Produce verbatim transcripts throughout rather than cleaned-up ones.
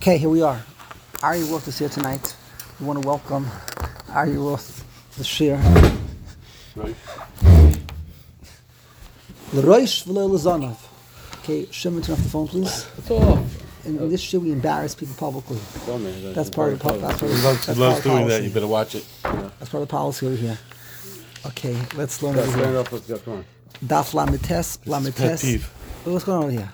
Okay, here we are. Ari Roth is here tonight. We want to welcome Ari Roth, the shir. Right. L'roish v'lo l'zanav. Okay, Shimon, turn off the phone, please. It's off. In, in this shir, we embarrass people publicly. Tell me, that's, That's part of the po- that's part of He the- loves, that's he loves part of doing that. policy. You better watch it. Yeah. That's part of the policy over here. Okay, let's learn Let's over stand here. up. Let's go. Come on. Daf lamites, Pet lamites. peeve. What's going on over here?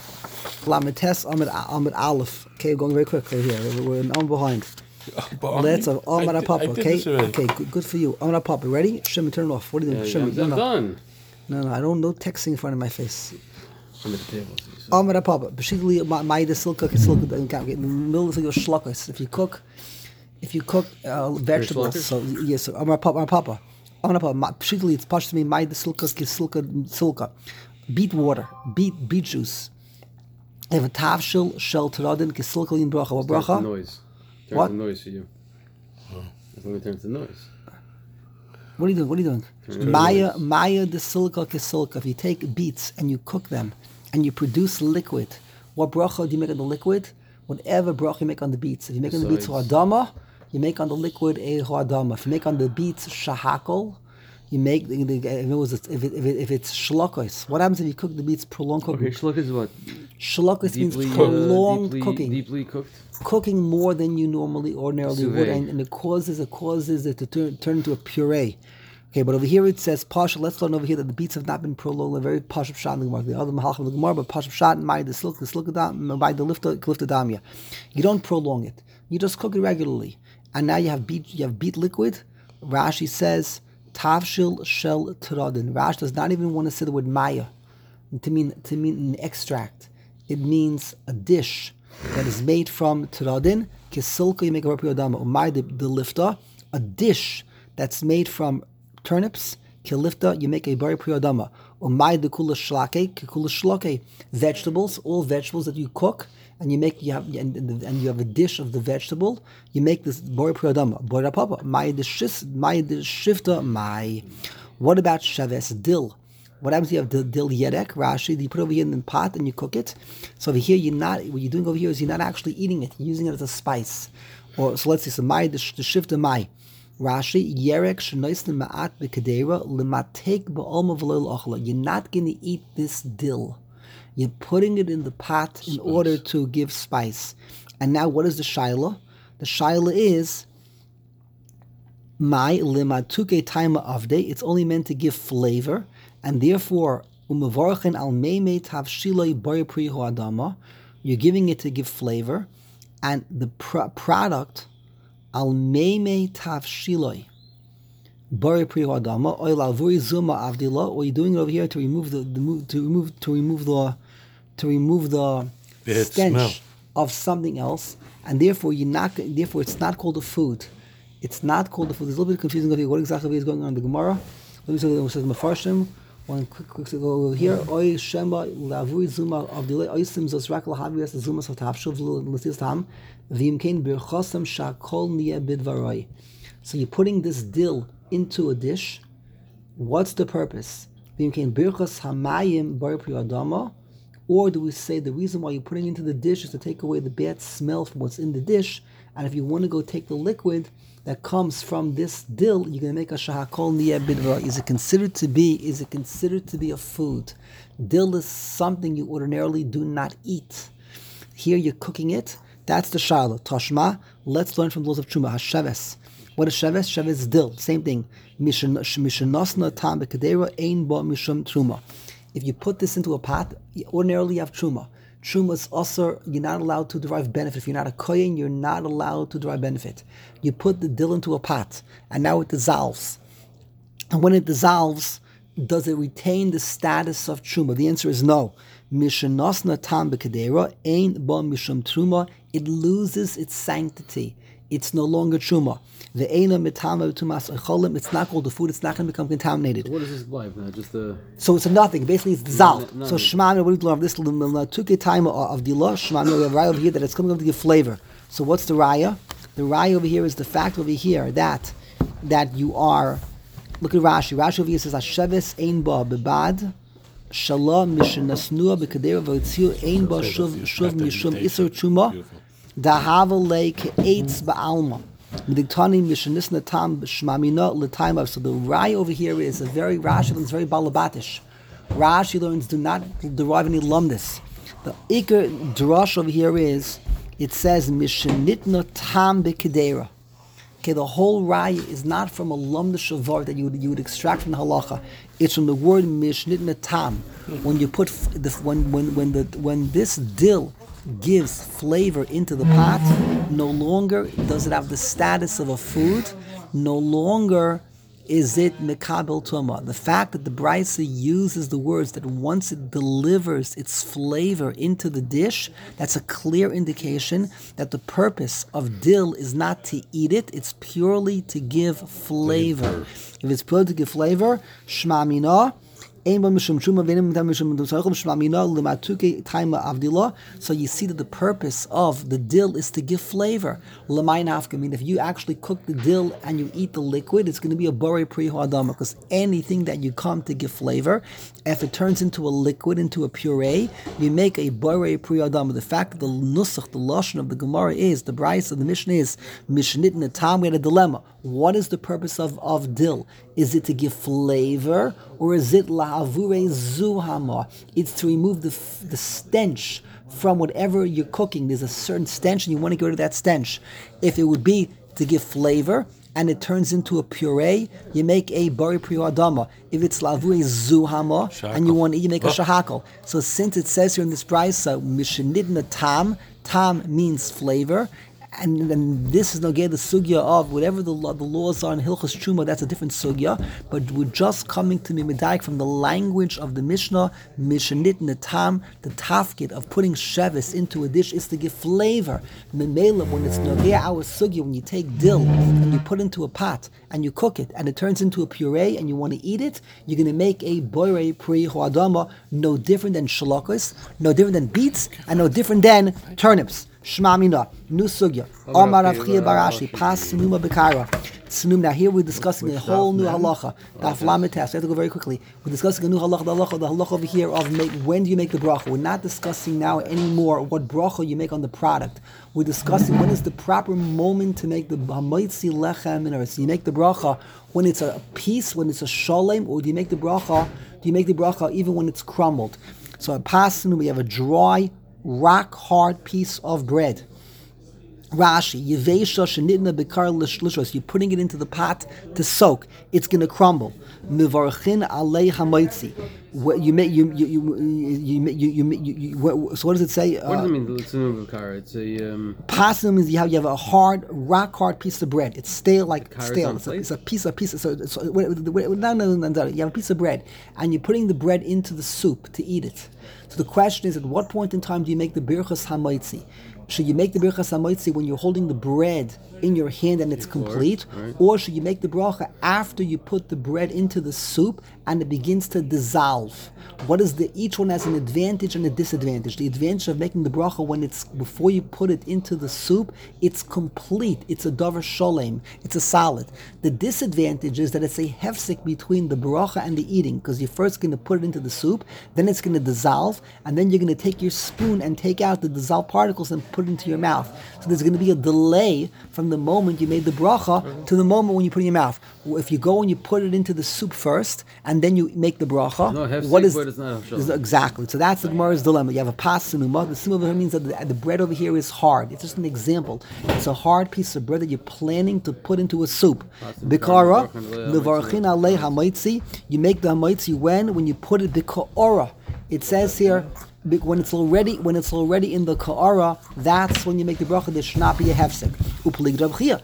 Lamites, Amid Amid Aleph. Okay, we're going very quickly here. We're, we're an arm behind. But Let's have I Amid did- Papa. I did Okay, this already. okay, good, good for you. Amid Papa, ready? Shimon, turn it off. What are you doing? Yeah, Shimon, I'm, no, I'm no, done. no, no. I don't know texting in front of my face. I'm at the table. Amid Papa. Basically, my the silka, silka. In the middle of your shlokas. If you cook, if you cook uh, vegetables, shlokas? so yes, so Amid Papa, Amid Papa. Amid Papa. Basically, it's pashto me. My the silka, silka, silka. Beet water, beet beet juice. If a tavshil shel teradin kisilkalin bracha. What Turns to bracha? noise. Turns What? to noise for you. That's when it turns to noise. What are you doing? What are you doing? Turn Maya, noise. Maya the silica kisilka. If you take beets and you cook them and you produce liquid, what bracha do you make on the liquid? Whatever bracha you make on the beets. If you make on the beets Besides- ho'adama, you make on the liquid a ho'adama. If you make on the beets shahakol, you make the, the, if it was if it, if, it, if it's shlokos. What happens if you cook the beets prolonged cooking? Okay, shluck is what? Shlokos means Deeply, prolonged uh, deeply, cooking. deeply cooked. Cooking more than you normally ordinarily Sous would, vide. and, and it causes it causes it to turn, turn into a puree. Okay, but over here it says pasha. Let's learn over here that the beets have not been prolonged. They're very pasha shot in the Gemara. The other mahalchim in the Gemara, but pasha shot and by the silk, the silk by the lift damya. You don't prolong it. You just cook it regularly, and now you have beet. You have beet liquid. Rashi says tavshil shel teradin. Rashi does not even want to say the word maya to mean to mean an extract. It means a dish that is made from teradin. Kisilka, you make a rapiyodama. Umay the, the lifta, a dish that's made from turnips. Kilifta, you make a bari priyodama. Umay the kula shlake, kula shlake, vegetables, all vegetables that you cook, and you make you have and, and, and you have a dish of the vegetable. You make this bari priyodama. Bora papa, my the shis, my the shifta, my. What about shaves dill? What happens if you have the dil yerek, Rashi, you put it over here in the pot and you cook it. So over here, you're not, what you're doing over here is you're not actually eating it, you're using it as a spice. Or, so let's see, so my, the, the shift of my. Rashi, yerek shenoisne ma'at b'kedera l'matek ba'olma v'lo l'achla. You're not going to eat this dill. You're putting it in the pot in order to give spice. And now what is the shaila? The shaila is, my limatuke taima avde, it's only meant to give flavor. And therefore, umevarchen al meime tavshiloi bari pri ho'adama, you're giving it to give flavor, and the pr- product al meime tavshiloi bari pri ho'adama oil alvuri zuma avdila, or you're doing it over here to remove the, the move, to remove to remove the to remove the Bad stench smell. of something else, and therefore you're not. Therefore, it's not called a food. It's not called a food. It's a little bit confusing over here. What exactly is going on in the Gemara? Let me say it says Mefarshim. One quick, quick to go over here. Oy shema lavui zuma of the oisim zosrak lahavias the zuma sotavshuv l'sis tam v'imkein birchosam shakol niya bidvaroi. So you're putting this dill into a dish. What's the purpose? V'imkein birchos hamayim bar priyadama. Or do we say the reason why you're putting it into the dish is to take away the bad smell from what's in the dish? And if you want to go take the liquid that comes from this dill, you're going to make a shahakol niya bidvara. Is it considered to be? Is it considered to be a food? Dill is something you ordinarily do not eat. Here you're cooking it. That's the shala. Toshma. Let's learn from the laws of truma. Hasheves. What is sheves? Sheves is dill. Same thing. Mishanosna tam bekadera ein bo mishum truma. If you put this into a pot, you ordinarily you have truma. Truma is also, you're not allowed to derive benefit. If you're not a kohen, you're not allowed to derive benefit. You put the dill into a pot, and now it dissolves. And when it dissolves, does it retain the status of truma? The answer is no. Mishanosna tam b'kedera ein bo mishum truma. It loses its sanctity. It's no longer truma. The eina mitama b'tumas echolim. It's not called a food. It's not going to become contaminated. So what is this like now? Just the. So it's a nothing. Basically, it's dissolved. No, no, so no. shmami, what do we learn of this? Tuke time of the law. Shmami, we have raya over here that it's coming to give flavor. So what's the raya? The raya over here is the fact over here that that you are. Look at Rashi. Rashi over here says Hasheves ein ba bebad. Shalom mishenasnua b'kadera v'otziu ein ba shuv shuv mishum iser truma. Dahavale ke'etz ba'alma. Midiktani mishanisna tam shmamina l'taimav. So the Rai over here is a very Rashi learns very balabatish. Rashi learns do not derive any lumdis. The ikar drash over here is it says mishanitna tam bekedera. Okay, the whole raya is not from a lumda shavar that you would, you would extract from the halacha. It's from the word mishnitna tam. When you put f- the, when when when the when this dill gives flavor into the pot, no longer does it have the status of a food. No longer is it mekabel tuma. The fact that the Braisa uses the words that once it delivers its flavor into the dish, that's a clear indication that the purpose of dill is not to eat it, it's purely to give flavor. If it's purely to give flavor, shma mina, so you see that the purpose of the dill is to give flavor. I mean, if you actually cook the dill and you eat the liquid, it's going to be a borei pri ha'adama, because anything that you come to give flavor, if it turns into a liquid, into a puree, you make a borei pri ha'adama. The fact that the nusach, the lashon of the Gemara is, the Braisa of the Mishnah is, mishnit netam, we had a dilemma. What is the purpose of, of dill? Is it to give flavor, or is it la'avure zuhama? It's to remove the the stench from whatever you're cooking. There's a certain stench, and you want to get rid of that stench. If it would be to give flavor, and it turns into a puree, you make a bari pri adama. If it's la'avure zuhama, shakal, and you want to eat, you make oh. a shahakal. So since it says here in this brayso, mishenidna tam, tam means flavor. And then this is nogay the sugya of whatever the law, the laws are in Hilchos Truma. That's a different sugya. But we're just coming to Mimidaik from the language of the Mishnah. Mishnit netam, the tafkid of putting shevis into a dish is to give flavor. Memela, when it's nogay our sugya, when you take dill and you put into a pot and you cook it and it turns into a puree and you want to eat it, you're going to make a boirei pri hoadama, no different than shalokos, no different than beets, and no different than turnips. Shma mina, new sugya. Omar Rav Chia Barashi, pas sinuma bekara. Sinum. Now here we're discussing a whole new halacha. Daf lamed tes. We have to go very quickly. We're discussing a new halacha. The halacha, the halacha over here of make, when do you make the bracha? We're not discussing now anymore what bracha you make on the product. We're discussing when is the proper moment to make the hamaitzi lechem in. So you make the bracha when it's a piece, when it's a shalem, or do you make the bracha? Do you make the bracha even when it's crumbled? So a pas sinum, we have a dry, rock hard piece of bread. Rashi, Yevesha shenidna bekar lishlos. You're putting it into the pot to soak. It's going to crumble. Mivarchin alei hamaitzi. You make you you you you you you. So what does it say? What does it mean? It's a It's a um. Pasim is you have you have a hard, rock hard piece of bread. It's stale, like stale. It's a, it's a piece, a piece. Of, so, so no, no, no, no. You have a piece of bread, and you're putting the bread into the soup to eat it. So the question is, at what point in time do you make the birchas hamaitzi? Should you make the birchas hamaitzi when you're holding the bread in your hand and it's complete, right? Or should you make the bracha after you put the bread into the soup and it begins to dissolve? What is the each one has an advantage and a disadvantage? The advantage of making the bracha when it's before you put it into the soup, it's complete. It's a davar sholem. It's a solid. The disadvantage is that it's a hefsek between the bracha and the eating, because you're first going to put it into the soup, then it's going to dissolve, and then you're going to take your spoon and take out the dissolved particles and put it into your mouth. So there's going to be a delay from the moment you made the bracha mm-hmm. to the moment when you put it in your mouth. If you go and you put it into the soup first, and then you make the bracha, no, what is, is not is exactly? So that's the Gemara's dilemma. You have a pas sinuma. The sinuma means that the, the bread over here is hard. It's just an example. It's a hard piece of bread that you're planning to put into a soup. Bikara, levarchin alei hamaitzi. You make the hamaitzi when when you put it bikara. It says here, when it's already when it's already in the ka'ara, that's when you make the bracha. There should not be a hefsek. Upalig Rav Chia.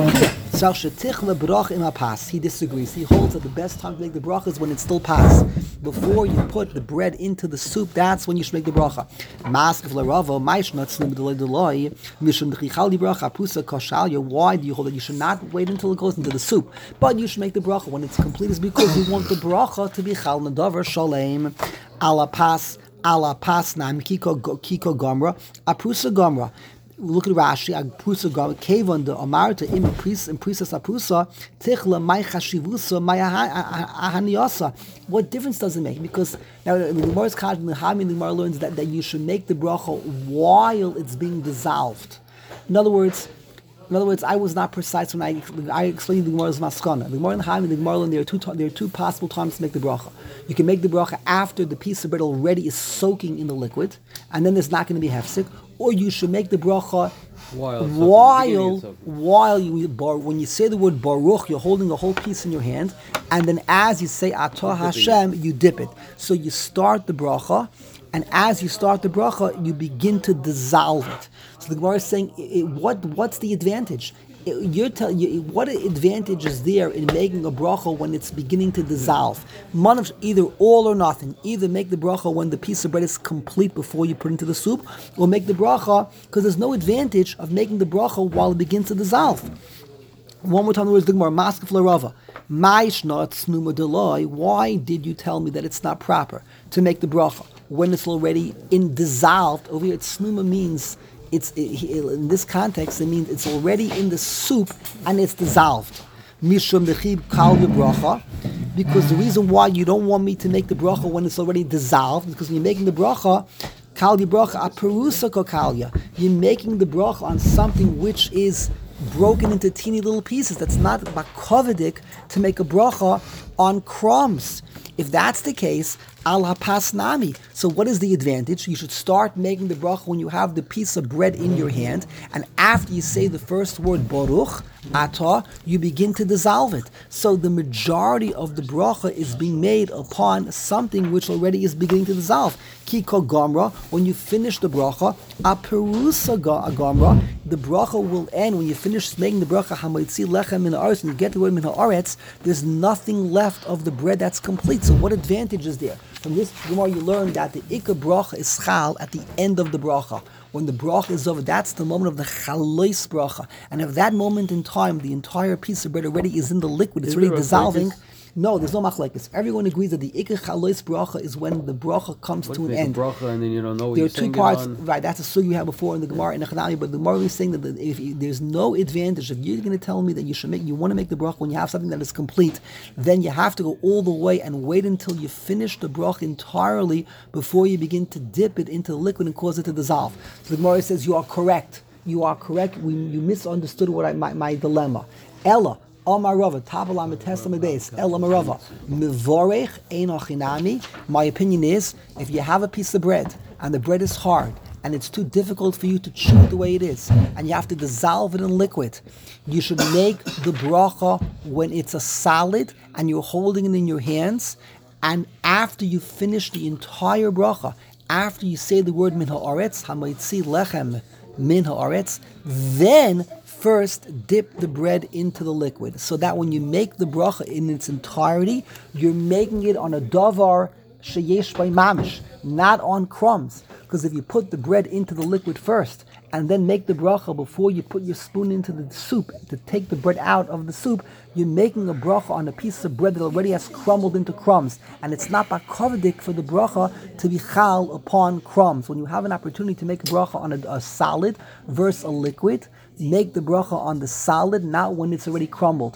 He disagrees. He holds that the best time to make the bracha is when it's still pas. Before you put the bread into the soup, that's when you should make the bracha. Why do you hold that you should not wait until it goes into the soup, but you should make the bracha when it's complete? Is because you want the bracha to be chal nadavar shalem ala pas. Ala pasnam kiko kiko gomra aprusa gomra. Look at Rashi. Aprusa gomra kevon the amarta im pris and prisas aprusa tichla my chashivusa my ahaniasa. What difference does it make? Because now the Gemara's called in the Hami, the Gemara learns that, that you should make the bracha while it's being dissolved. In other words, in other words, I was not precise when I I explained the Gemara's maskana. The Gemara in Chaim and the Gemara there are two there are two possible times to make the bracha. You can make the bracha after the piece of bread already is soaking in the liquid, and then there's not going to be hefsek, or you should make the bracha While while while you when you say the word baruch, you're holding a whole piece in your hand, and then as you say Atah Hashem, you dip it. So you start the bracha. And as you start the bracha, you begin to dissolve it. So the Gemara is saying, it, what what's the advantage? It, you're telling you what advantage is there in making a bracha when it's beginning to dissolve? Manav, either all or nothing. Either make the bracha when the piece of bread is complete before you put it into the soup, or make the bracha because there's no advantage of making the bracha while it begins to dissolve. One more time, the words the Gemara, Maskef L'Rava. Why did you tell me that it's not proper to make the bracha when it's already in dissolved? Over here, snuma means it's in this context. It means it's already in the soup and it's dissolved. Mishum dechib kal bracha, because the reason why you don't want me to make the bracha when it's already dissolved is because when you're making the bracha, kal bracha aperusa kokalya, you're making the bracha on something which is broken into teeny little pieces. That's not bakovidik to make a bracha on crumbs. If that's the case, al hapas nami. So what is the advantage? You should start making the bracha when you have the piece of bread in your hand, and after you say the first word baruch, atah, you begin to dissolve it. So the majority of the bracha is being made upon something which already is beginning to dissolve. Ki kol gomra, when you finish the bracha, aperusa gomra, the bracha will end when you finish making the bracha hamaitzi lechem min haaretz, and you get the word min haaretz, there's nothing left of the bread that's complete. So what advantage is there? From this Gemara you learn that the ikar bracha is chal at the end of the bracha. When the bracha is over, that's the moment of the chalois bracha. And at that moment in time, the entire piece of bread already is in the liquid, it's already dissolving. No, there's no machlekes. Everyone agrees that the ikar chalois bracha is when the bracha comes what to an make end. A bracha and then you don't know what there are you're two parts, on. right? That's a sugi we had before in the Gemara in the Chanami, but the Gemara is saying that the, if you, there's no advantage, if you're going to tell me that you should make, you want to make the bracha when you have something that is complete, then you have to go all the way and wait until you finish the bracha entirely before you begin to dip it into the liquid and cause it to dissolve. So the Gemara says you are correct. You are correct. We, you misunderstood what I, my, my dilemma. Ella. Amarava, Tabalam Testament El Amarava, Mivorech Einochinami. My opinion is, if you have a piece of bread and the bread is hard and it's too difficult for you to chew it the way it is, and you have to dissolve it in liquid, you should make the bracha when it's a solid and you're holding it in your hands, and after you finish the entire bracha, after you say the word Min Haaretz, Hamaitzi Lechem Min Haaretz, then first dip the bread into the liquid, so that when you make the bracha in its entirety, you're making it on a davar sheyesh by mamish, not on crumbs. Because if you put the bread into the liquid first and then make the bracha before you put your spoon into the soup to take the bread out of the soup, you're making a bracha on a piece of bread that already has crumbled into crumbs. And it's not bakovidik for the bracha to be chal upon crumbs. When you have an opportunity to make a bracha on a, a solid versus a liquid, make the bracha on the solid, not when it's already crumbled,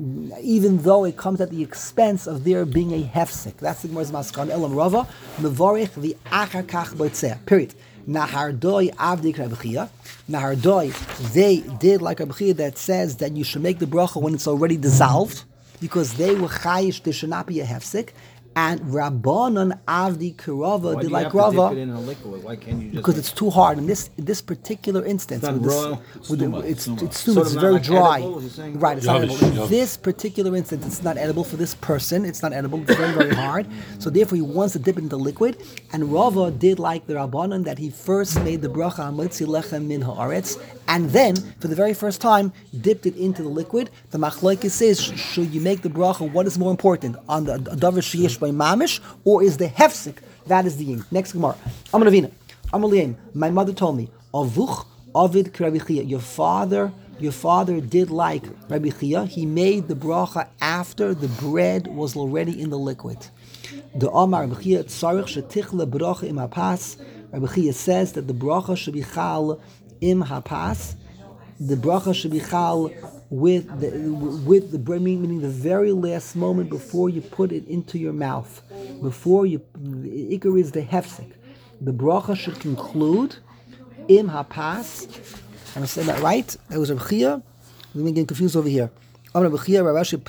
even though it comes at the expense of there being a hefsek. That's the Gemara's maskan. Elam Rava, mevorich the achar kach boitzeh. Period. Nahardoi avdik Rabbi Chia. Nahardoi, they did like Rabbi Chia that says that you should make the bracha when it's already dissolved, because they were chayish, there should not be a hefsek. And Rabbanon Avdi Kirava did like Rava. Dip it in a liquid? Why can't you just because it's too hard. In this in this particular instance, it's, with raw, this, it's, with stuma, the, it's, it's, it's, stuma. it's So very not dry. edible, Right, it's not Yavish, edible. In yavish. this particular instance, it's not edible for this person. It's not edible. It's very, very hard. So therefore, he wants to dip it into liquid. And Rava did like the Rabbanon that he first made the bracha Hamitzi Lechem Min Haaretz, and then, for the very first time, dipped it into the liquid. The Machlokes says, should you make the bracha, what is more important, on the Davar Sheyesh by Mamish, or is the Hefsek? That is the yin. Next Gemara. Amaravina. Amaliyim. My mother told me, Avuch Avid Rabbi Chia. Your father, your father did like Rabbi Chia. He made the bracha after the bread was already in the liquid. The Amar Rabbi Chia Tzarich Shetichle Bracha Im Hapas. Rabbi Chia says that the bracha should be chal im hapas. The bracha should be chal with the with the bread, meaning the very last moment before you put it into your mouth. Before you, the ikar is the hefsek. The bracha should conclude im hapas Am I saying that right? It was Rabbi Chia. We're getting confused over here. Rabbi Chia, Rabbi Rashi,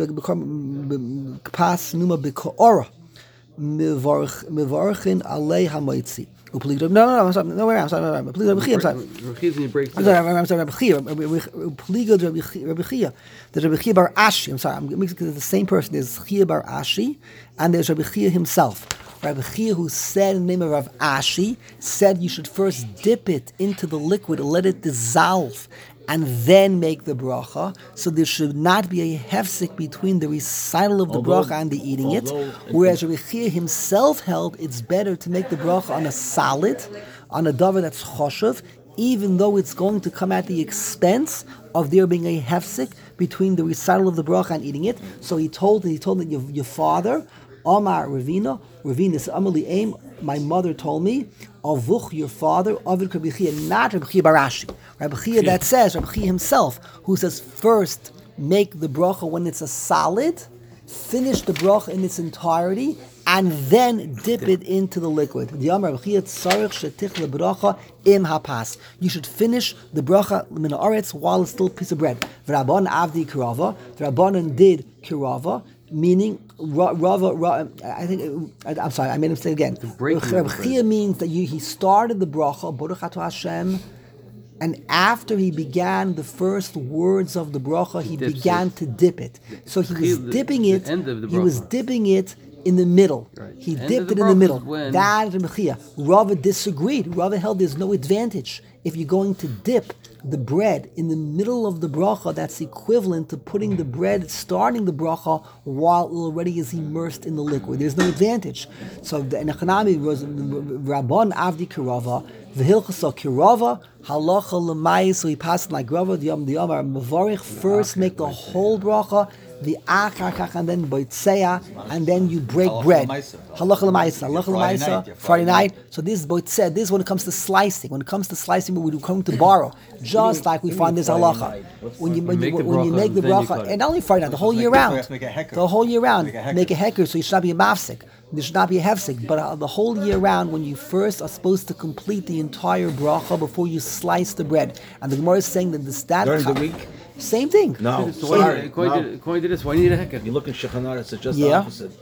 Pas Numa B'Ko'ora. Mevarchin Alei HaMoitzi. No, no, no, I'm sorry. No, wait, I'm sorry. I'm sorry. I'm sorry. I'm sorry. I'm sorry. I'm sorry. Rabbi Chia. Rabbi Chia. There's Rabbi Chia Bar Ashi. I'm sorry. I'm mixing the same person. There's Chia Bar Ashi, and there's Rabbi Chia himself. Rabbi Chia, who said in the name of Rav Ashi, said you should first dip it into the liquid, let it dissolve, and then make the bracha. So there should not be a hefsek between the recital of the although, bracha and the eating it. Whereas Rabbi Chia himself held it's better to make the bracha on a solid, on a davar that's choshev, even though it's going to come at the expense of there being a hefsek between the recital of the bracha and eating it. So he told he told your, your father, Amar Ravina, Ravina said, Amali Aim, my mother told me, Avuch, your father, Avid Rabbi Chia, not Rabbi Chia Bar Ashi. Rabbi Chia that says, Rabbi Chia himself, who says first make the bracha when it's a solid, finish the bracha in its entirety, and then dip it into the liquid. You should finish the bracha min haaretz while it's still a piece of bread. V'rabban avdi kirava. The Rabbanan did kirava, meaning Rava. Ra, I think I, I'm sorry, I made him say it again. Rabbi Chia means that you, he started the bracha Baruch Atah Hashem, and after he began the first words of the bracha, he began it. to dip it. So he was the, dipping the, it. The he was dipping it in the middle. Right. He the dipped it in the middle. That is Rabbi Chia. Rava disagreed. Rava held there's no advantage if you're going to dip the bread in the middle of the bracha. That's equivalent to putting the bread, starting the bracha while it already is immersed in the liquid. There's no advantage. So the Nechanami was Rabban Avdi Kirava, V'hilchasa Kirava, Halacha L'mayis. So he passed like Rava, the Yom the Yomar Mavarich. First make the whole bracha, the achar and then boitzeya, and then you break halacha bread. Halacha l'maisa, halacha l'maisa, Friday night. So this is boitzeya. This is when it comes to slicing. When it comes to slicing, we do come to borrow, just like we find this halacha. When you when you when you make the bracha, and not only Friday night, the whole year round, the whole year round, make a heker. So you should not be a mafsik. There should not be a hefsik, but uh, the whole year round, when you first are supposed to complete the entire bracha before you slice the bread, and the Gemara is saying that this that during the week. Same thing. No, so sorry. According, no. To, according to this, why do you need a hecker? You look in Shulchan Aruch, it's just yeah. the opposite.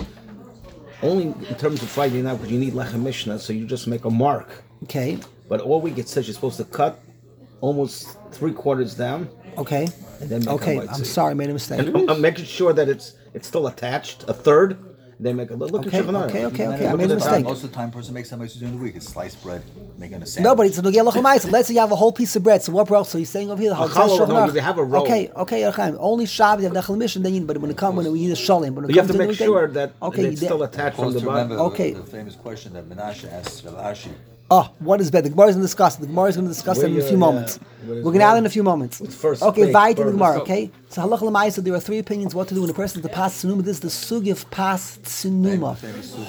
Only in terms of Friday night, because you need lechem mishnah, so you just make a mark. Okay. But all week it says you're supposed to cut almost three quarters down. Okay. And then make okay. A I'm sorry, I made a mistake. And I'm, I'm making sure that it's it's still attached. A third. They make a look okay, at Shulchan Aruch. Okay, okay, okay. I Look made a mistake. Most of the time, person makes something during the week. It's sliced bread, making a sandwich. No, but it's a nogei lachamaisa. Let's say you have a whole piece of bread. So what else? So you're saying over here the challah, no, they have a roll. Okay, okay, okay. Only Shabbos you have nechel mission. Then you, but when it comes when we need a shalim, but you have to make sure that okay, it's still attached from the bottom. Okay. The famous question that Menashe asks Rav Ashi. Oh, what is better? The Gemara is going to discuss it. The Gemara is going to discuss it in a few moments. We're going to add in a few moments. First okay, Vayit in the Gemara, okay? So halacha l'maisa, there are three opinions what to do when a person to pass tsunuma. This is the sugi of pas tsunuma.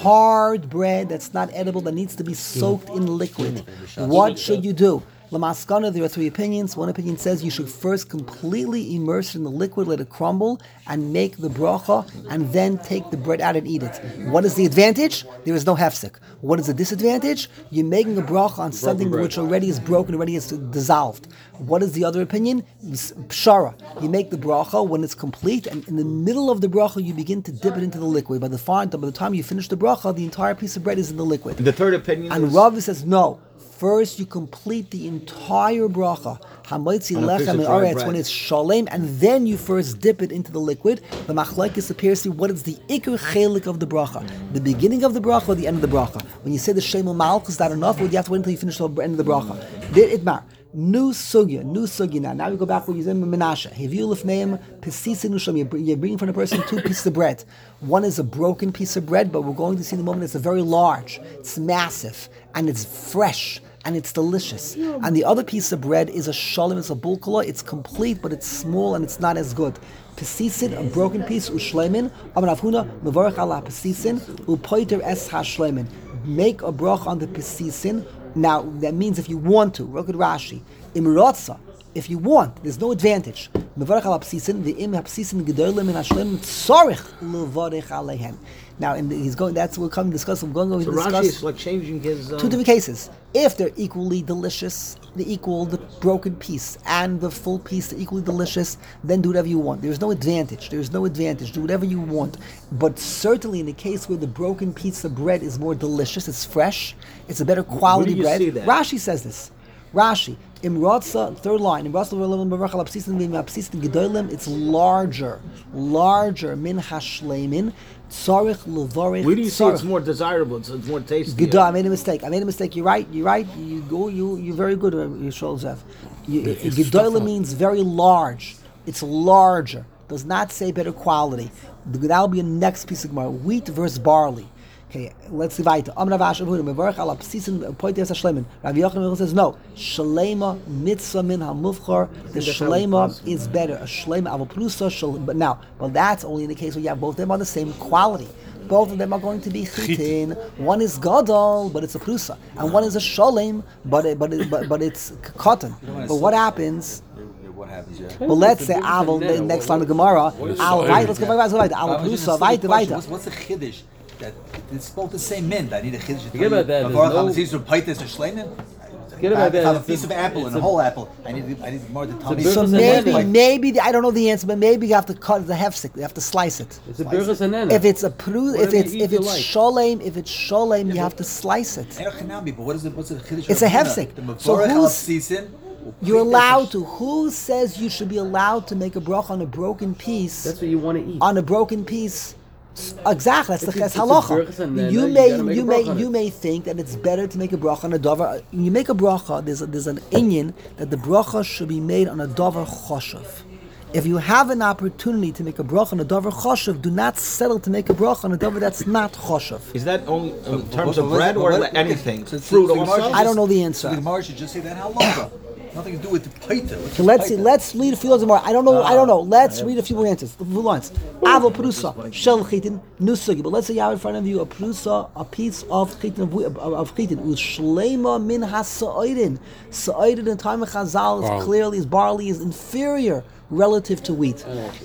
Hard bread that's not edible, that needs to be soaked in liquid. What should you do? Lamaskana, there are three opinions. One opinion says you should first completely immerse it in the liquid, let it crumble, and make the bracha, and then take the bread out and eat it. What is the advantage? There is no hefsek. What is the disadvantage? You're making a bracha on something which already is broken, already is dissolved. What is the other opinion? Pshara. You make the bracha when it's complete, and in the middle of the bracha, you begin to dip it into the liquid. By the, by the time you finish the bracha, the entire piece of bread is in the liquid. The third opinion and is... Rav says no. First, you complete the entire bracha, hamoitzi lechem haaretz, when it's shalem, and then you first dip it into the liquid. The machlekes appears to what is the ikar chelik of the bracha, the beginning of the bracha or the end of the bracha. When you say the shemu malch, is that enough, or do you have to wait until you finish the end of the bracha? There itmar. New sugya, new sugya now. Now we go back where you said Menashe. Heviu lifneim pesisa nusham. You're bringing from a person two pieces of bread. One is a broken piece of bread, but we're going to see in the moment it's a very large, it's massive, and it's fresh, and it's delicious. Yeah. And the other piece of bread is a shalom, it's a bulkala, it's complete, but it's small and it's not as good. Pesisin, a broken piece, ushlemin, amanavhuna, mevarach ala pesisin, upoiter es hashlemin. Make a brach on the pesisin. Now, that means if you want to, look at Rashi, imrotza, if you want, there's no advantage. Mevarach al hapsisin ve'im hapsisin gedolim min hashleim tzorich levarich aleihem. Now, in the, he's going. That's what we'll come discuss. We're going to So discuss Rashi is like changing his. Um, two different cases. If they're equally delicious, the equal, the broken piece and the full piece, they're equally delicious, then do whatever you want. There's no advantage. There's no advantage. Do whatever you want. But certainly in the case where the broken piece of bread is more delicious, it's fresh, it's a better quality Where do you bread. see that? Rashi says this. Rashi, Imratza, third line, Imratza, it's larger, larger, min hashleimin, tzarich levarich. Where do you see it's more desirable? It's, it's more tasty. Gedolim, I made a mistake. I made a mistake. You're right. You're right. You go. You. You're very good. Yishol Zev. Gedolim means very large. It's larger. Does not say better quality. That'll be a next piece of Gemara. Wheat versus barley. Okay, let's see weiter. Amar Rav Asher Huda mevarach ala psisin poites hashleimin. Rav Yochanan says no. Shlema mitzvah min hamufchar. The shlema is better. A shlema avol prusa shel. But now, well, that's only in the case where you have both of them on the same quality. Both of them are going to be chitin. One is gadol, but it's a prusa, and one is a sholem, but it, but it, but, but it's cotton. But what happens? What happens, yeah? Well, let's say avol. The next line of Gemara. Avol. Right. Let's go back. Let's go back. Avol prusa. Weiter. Weiter. What's, what's the chiddush? That it's both the same mint. I need a chiddush. Forget about that. There's no- Paitis or shleinen. Forget about If I have that. a piece of apple and a whole apple, I need I need more than tell me. a So Birchas maybe, Hanena. maybe the, I don't know the answer, but maybe you have to cut the hefsek. You have to slice it. It's a Birchas Hanena. If it's a pru, if Whatever it's you eat, if you it's like. sholem, if it's sholem, you have to slice it. But what is it? What's the chiddush? It's a hefsek. So who's- You're allowed to. Who says you should be allowed to make a bracha on a broken piece? That's what you want to eat. On a broken piece. Exactly, that's the If that's it's- it's a halacha. Birchas Hanena, You you may gotta make you a may bracha on you it. may think that it's better to make a bracha on a davar. When you make a bracha, there's a, there's an inyan that the bracha should be made on a davar choshev. If you have an opportunity to make a bracha on a davar choshev, do not settle to make a bracha on a davar that's not choshev. Is that only in But- terms but- of but- bread but- or but- anything? so- so- Fruit so the also? Gemara I don't know the So the answer. Gemara should just say that halacha. Nothing to do with the paita. Okay, let's see. Let's read a few lines more. I don't know. I don't know. Let's read a few more answers. A few lines. Avo prusa shel chitin nusugi. But let's say you have in front of you a prusa, a piece of chitin of, of, of chitin with shlema min hasaidin. Saidin in the time of Chazal is clearly is barley is inferior relative to wheat.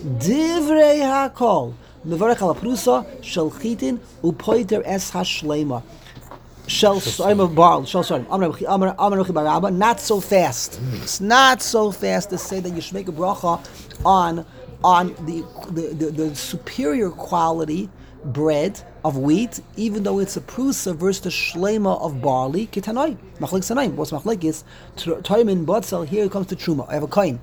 Divrei hakol mevarech al prusa shel chitin upoiter es hashlema. Shel Soim Barl, Shel Soim, Amar Amar Baraba, not so fast. It's not so fast to say that you should make a bracha on on the the, the, the superior quality bread of wheat, even though it's a prusa versus the shlema of barley. Kitanoi, Machlik Sanaim. What's Machlik is Toimin Botzel. Here it comes to Truma. I have a coin.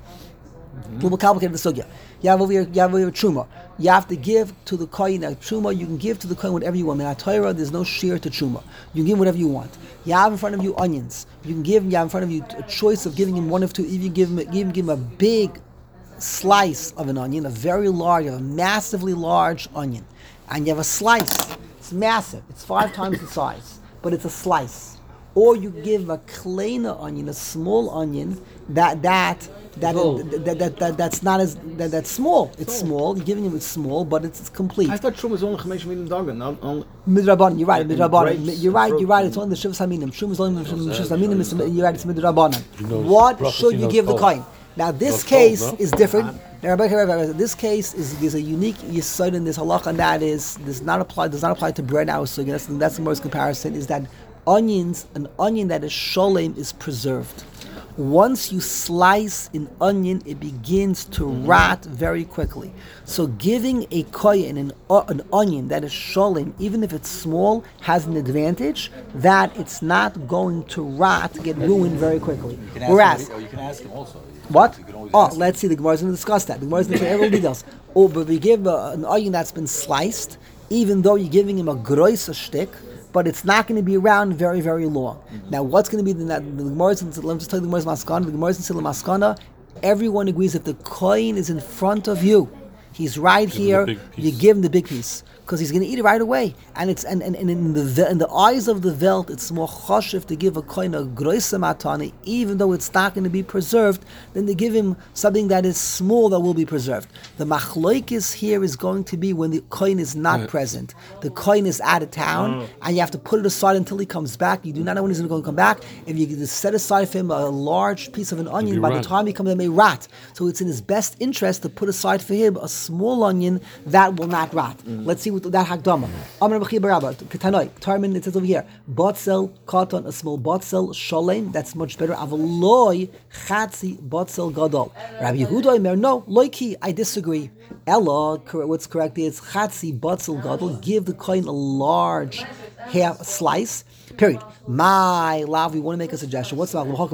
A little complicated the sugya. You have over here, you have over here truma. You have to give to the kohen a truma. You can give to the kohen whatever you want. In Torah, there's no shear to truma. You can give whatever you want. You have in front of you onions. You can give. You have in front of you a choice of giving him one of two. If you give him, give him a big slice of an onion, a very large, a massively large onion, and you have a slice. It's massive. It's five times the size, but it's a slice. Or you give a kleina onion, a small onion that that. That, that, that, that, that that's not as that, that's small. It's small. You're giving him it's small, but it's, it's complete. I thought Truma was only Chamesh Minim Dagan. not only- Midrabanan. You're right. And Midrabanan. grapes You're right. and You're right. fruit. It's only the shivas haminim. Shum is only the shivas haminim. It's- You're right. It's midrabanan. know, What bracha should you knows give the cold. kohen? Now this Knows case cold, no? is different. Now, Rebecca, Rebecca, Rebecca, this case is there's a unique yesod in this halacha, and that is does not apply does not apply to bread now. So that's that's the most comparison is that onions an onion that is sholem is preserved. Once you slice an onion, it begins to rot very quickly. So giving a kohen an, uh, an onion that is sholem, even if it's small, has an advantage that it's not going to rot, get ruined very quickly. You can ask Whereas, him, or you can ask him also. what? You can always Oh, ask him. let's see. The Gemara is going to discuss that. The Gemara is going to say every details. Oh, but we give uh, an onion that's been sliced, even though you're giving him a groisa shtick, but it's not going to be around very, very long. Mm-hmm. Now, what's going to be the, the Gemara? Let me just tell you the Gemara's maskana. The Gemara's in maskana. Everyone agrees that the coin is in front of you. He's right him the here. big You piece. give him the big piece. because he's going to eat it right away. And it's and, and, and in the in the eyes of the Welt, it's more choshev to give a kohen a groise matane, even though it's not going to be preserved, than to give him something that is small that will be preserved. The machloikis here is going to be when the kohen is not right. present. The kohen is out of town, oh. and you have to put it aside until he comes back. You do not know when he's going to come back. If you set aside for him a large piece of an onion, by rot. the time he comes, it may rot. So it's in his best interest to put aside for him a small onion that will not rot. Mm. Let's see what that hakdama. Amar b'chi barabba ketanoi. Tarmin, it says over here, botzel katan, a small botzel sholem. That's much better. Avaloi chatzi botzel gadol. Rabbi Yehuda Omer, no, loiki, I disagree. Ella, what's correct is chatzi botzel gadol. Give the kohen a large half slice. Period. My love, we want to make a suggestion. What's the over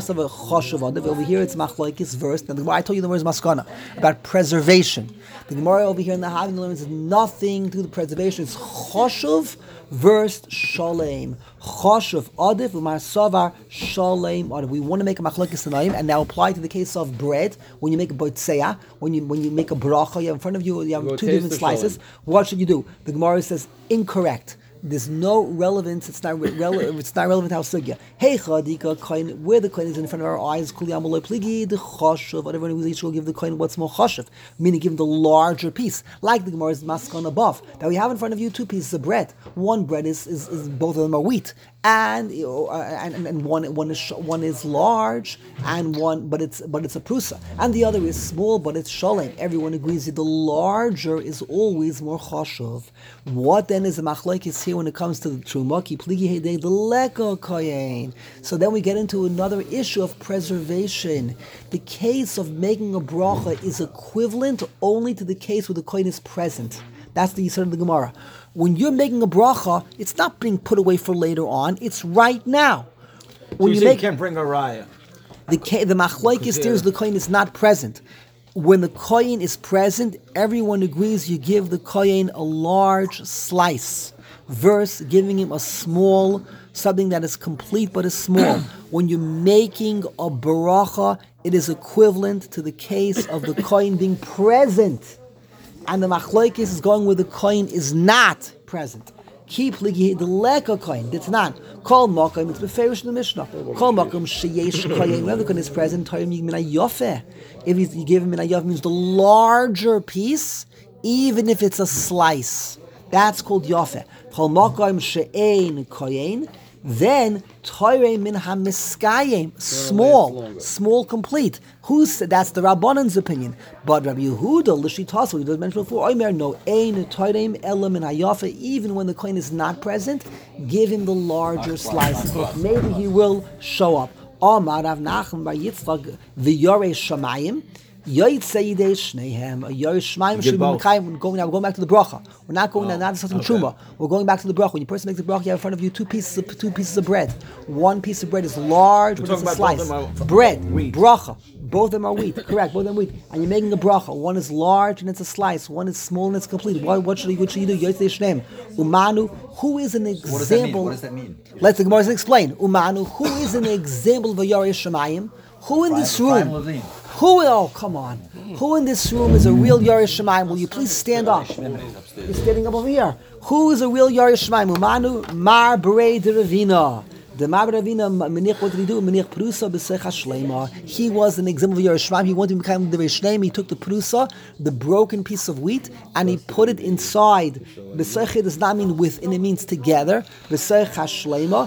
here? It's machlokes verse. Now, I told you the word is maskana about preservation. The Gemara over here in the Having learns is nothing to do with the preservation. It's choshuv versus shalem. Choshuv adif umar savar shalem adif. We want to make a machlokes tanaim, and now apply to the case of bread. When you make a boitzeya, when you when you make a bracha, you have in front of you, you have you two different slices. Shalem. What should you do? The Gemara says incorrect. There's no relevance. It's not relevant. It's not relevant how sugya. Hey chadika coin, where the coin is in front of our eyes. Kuli amaloi pligi the chashuv. Whatever who's each will give the coin what's more chashuv, meaning give him the larger piece, like the Gemara's maskon above. That we have in front of you two pieces of bread. One bread is, is, is both of them are wheat, and you know, uh, and, and one one is one is large, and one but it's but it's a prusa, and the other is small but it's shalem. Everyone agrees that the larger is always more chashuv. What then is the machlokes here when it comes to the truma? Ki pligi hedei the leko koyin. So then we get into another issue of preservation. The case of making a bracha is equivalent only to the case where the koyin is present. That's the yisod of the Gemara. When you're making a bracha, it's not being put away for later on. It's right now. When so you, you make, you can't bring a raya. The the machlokes there is the koyin is not present. When the koyin is present, everyone agrees you give the koyin a large slice, versus giving him a small, something that is complete but is small. When you're making a baracha, it is equivalent to the case of the koyin being present. And the machlokes is going where the koyin is not present. Keep ligi the leka koyin. It's not. Kol makom. It's beferish in the Mishnah. Kol makom sheyesh koyin. Whenever the koyin is present, toyim mina yofeh. If you give him mina yofeh, means the larger piece, even if it's a slice. That's called yofeh. Kol makom she'ein koyin. Then toyre min hamiskayim, small, small, complete. Who's that's the Rabbanan's opinion, but Rabbi Yehuda l'shitasa we just mentioned before. Omer no ein toyreim elam min hayafa. Even when the kohen is not present, give him the larger slice. Maybe he will show up. Amar Rav Nachman bar Yitzchak v'yorei shamayim. Yoytzei Shnehem, Yoyshmaim should be Mekayim. Going now, we're going back to the bracha. We're not going oh, now, not discussing okay. Truma. We're going back to the bracha. When your person makes the bracha, you have in front of you two pieces of two pieces of bread. One piece of bread is large, but it's a slice. Bread, wheat. Bracha. Both of them are wheat. Correct, both of them are wheat. And you're making a bracha. One is large and it's a slice. One is small and it's complete. What, what should you, what should you do? Yoytzei Shnehem. Umanu, who is an example? What does that mean? What does that mean? Let's the Gemara explain. Umanu, who is an example of a Yorei Shemayim? Who in this room? Who? Oh, come on. Who in this room is a real Yorei Shemayim? Will you please stand up? You're standing up over here. Who is a real Yorei Shemayim? Umanu Mar Berei de Ravina. The Mar Berei de Ravina, Menich, what did he do? Menich Prusa b'Secha Shleima. He was an example of Yorei Shemayim. He wanted to become the Shleim. He took the Prusa, the broken piece of wheat, and he put it inside. B'Secha does not mean within, it means together. B'Secha Shleima.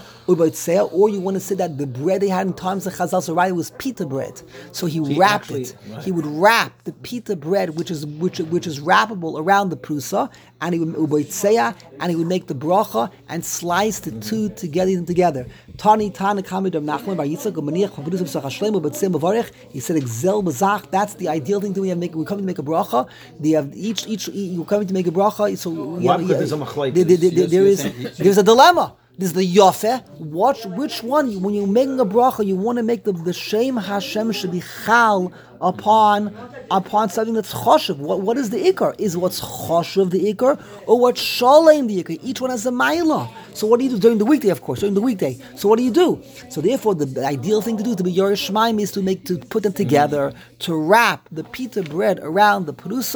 Or you want to say that the bread they had in times of Chazal, so right, it was pita bread. So he, he wrapped actually, it. Right. He would wrap the pita bread, which is which which is wrappable, around the prusa, and he would uboitzeya, and he would make the bracha and slice the mm-hmm. two together together. Tani Tana Kamid of Nachman Bar Yitzchak Maniach Pabudus of Sachashlem but Sim Bavarech. He said Exel Bazach. That's the ideal thing to we have. Make we come to make a bracha. They have each each you coming to make a bracha. So we have, there's a there, there, there, there is there's a dilemma. This is the yofeh. Watch which one. When you're making a bracha, you want to make the the Shem Hashem should be chal upon upon something that's choshev. What what is the ikar? Is what's choshev the ikar, or what's shalem the ikar? Each one has a ma'ila. So what do you do during the weekday? Of course, during the weekday. So what do you do? So therefore, the, the ideal thing to do to be Yorei Shemayim is to make to put them together, mm. to wrap the pita bread around the perusa,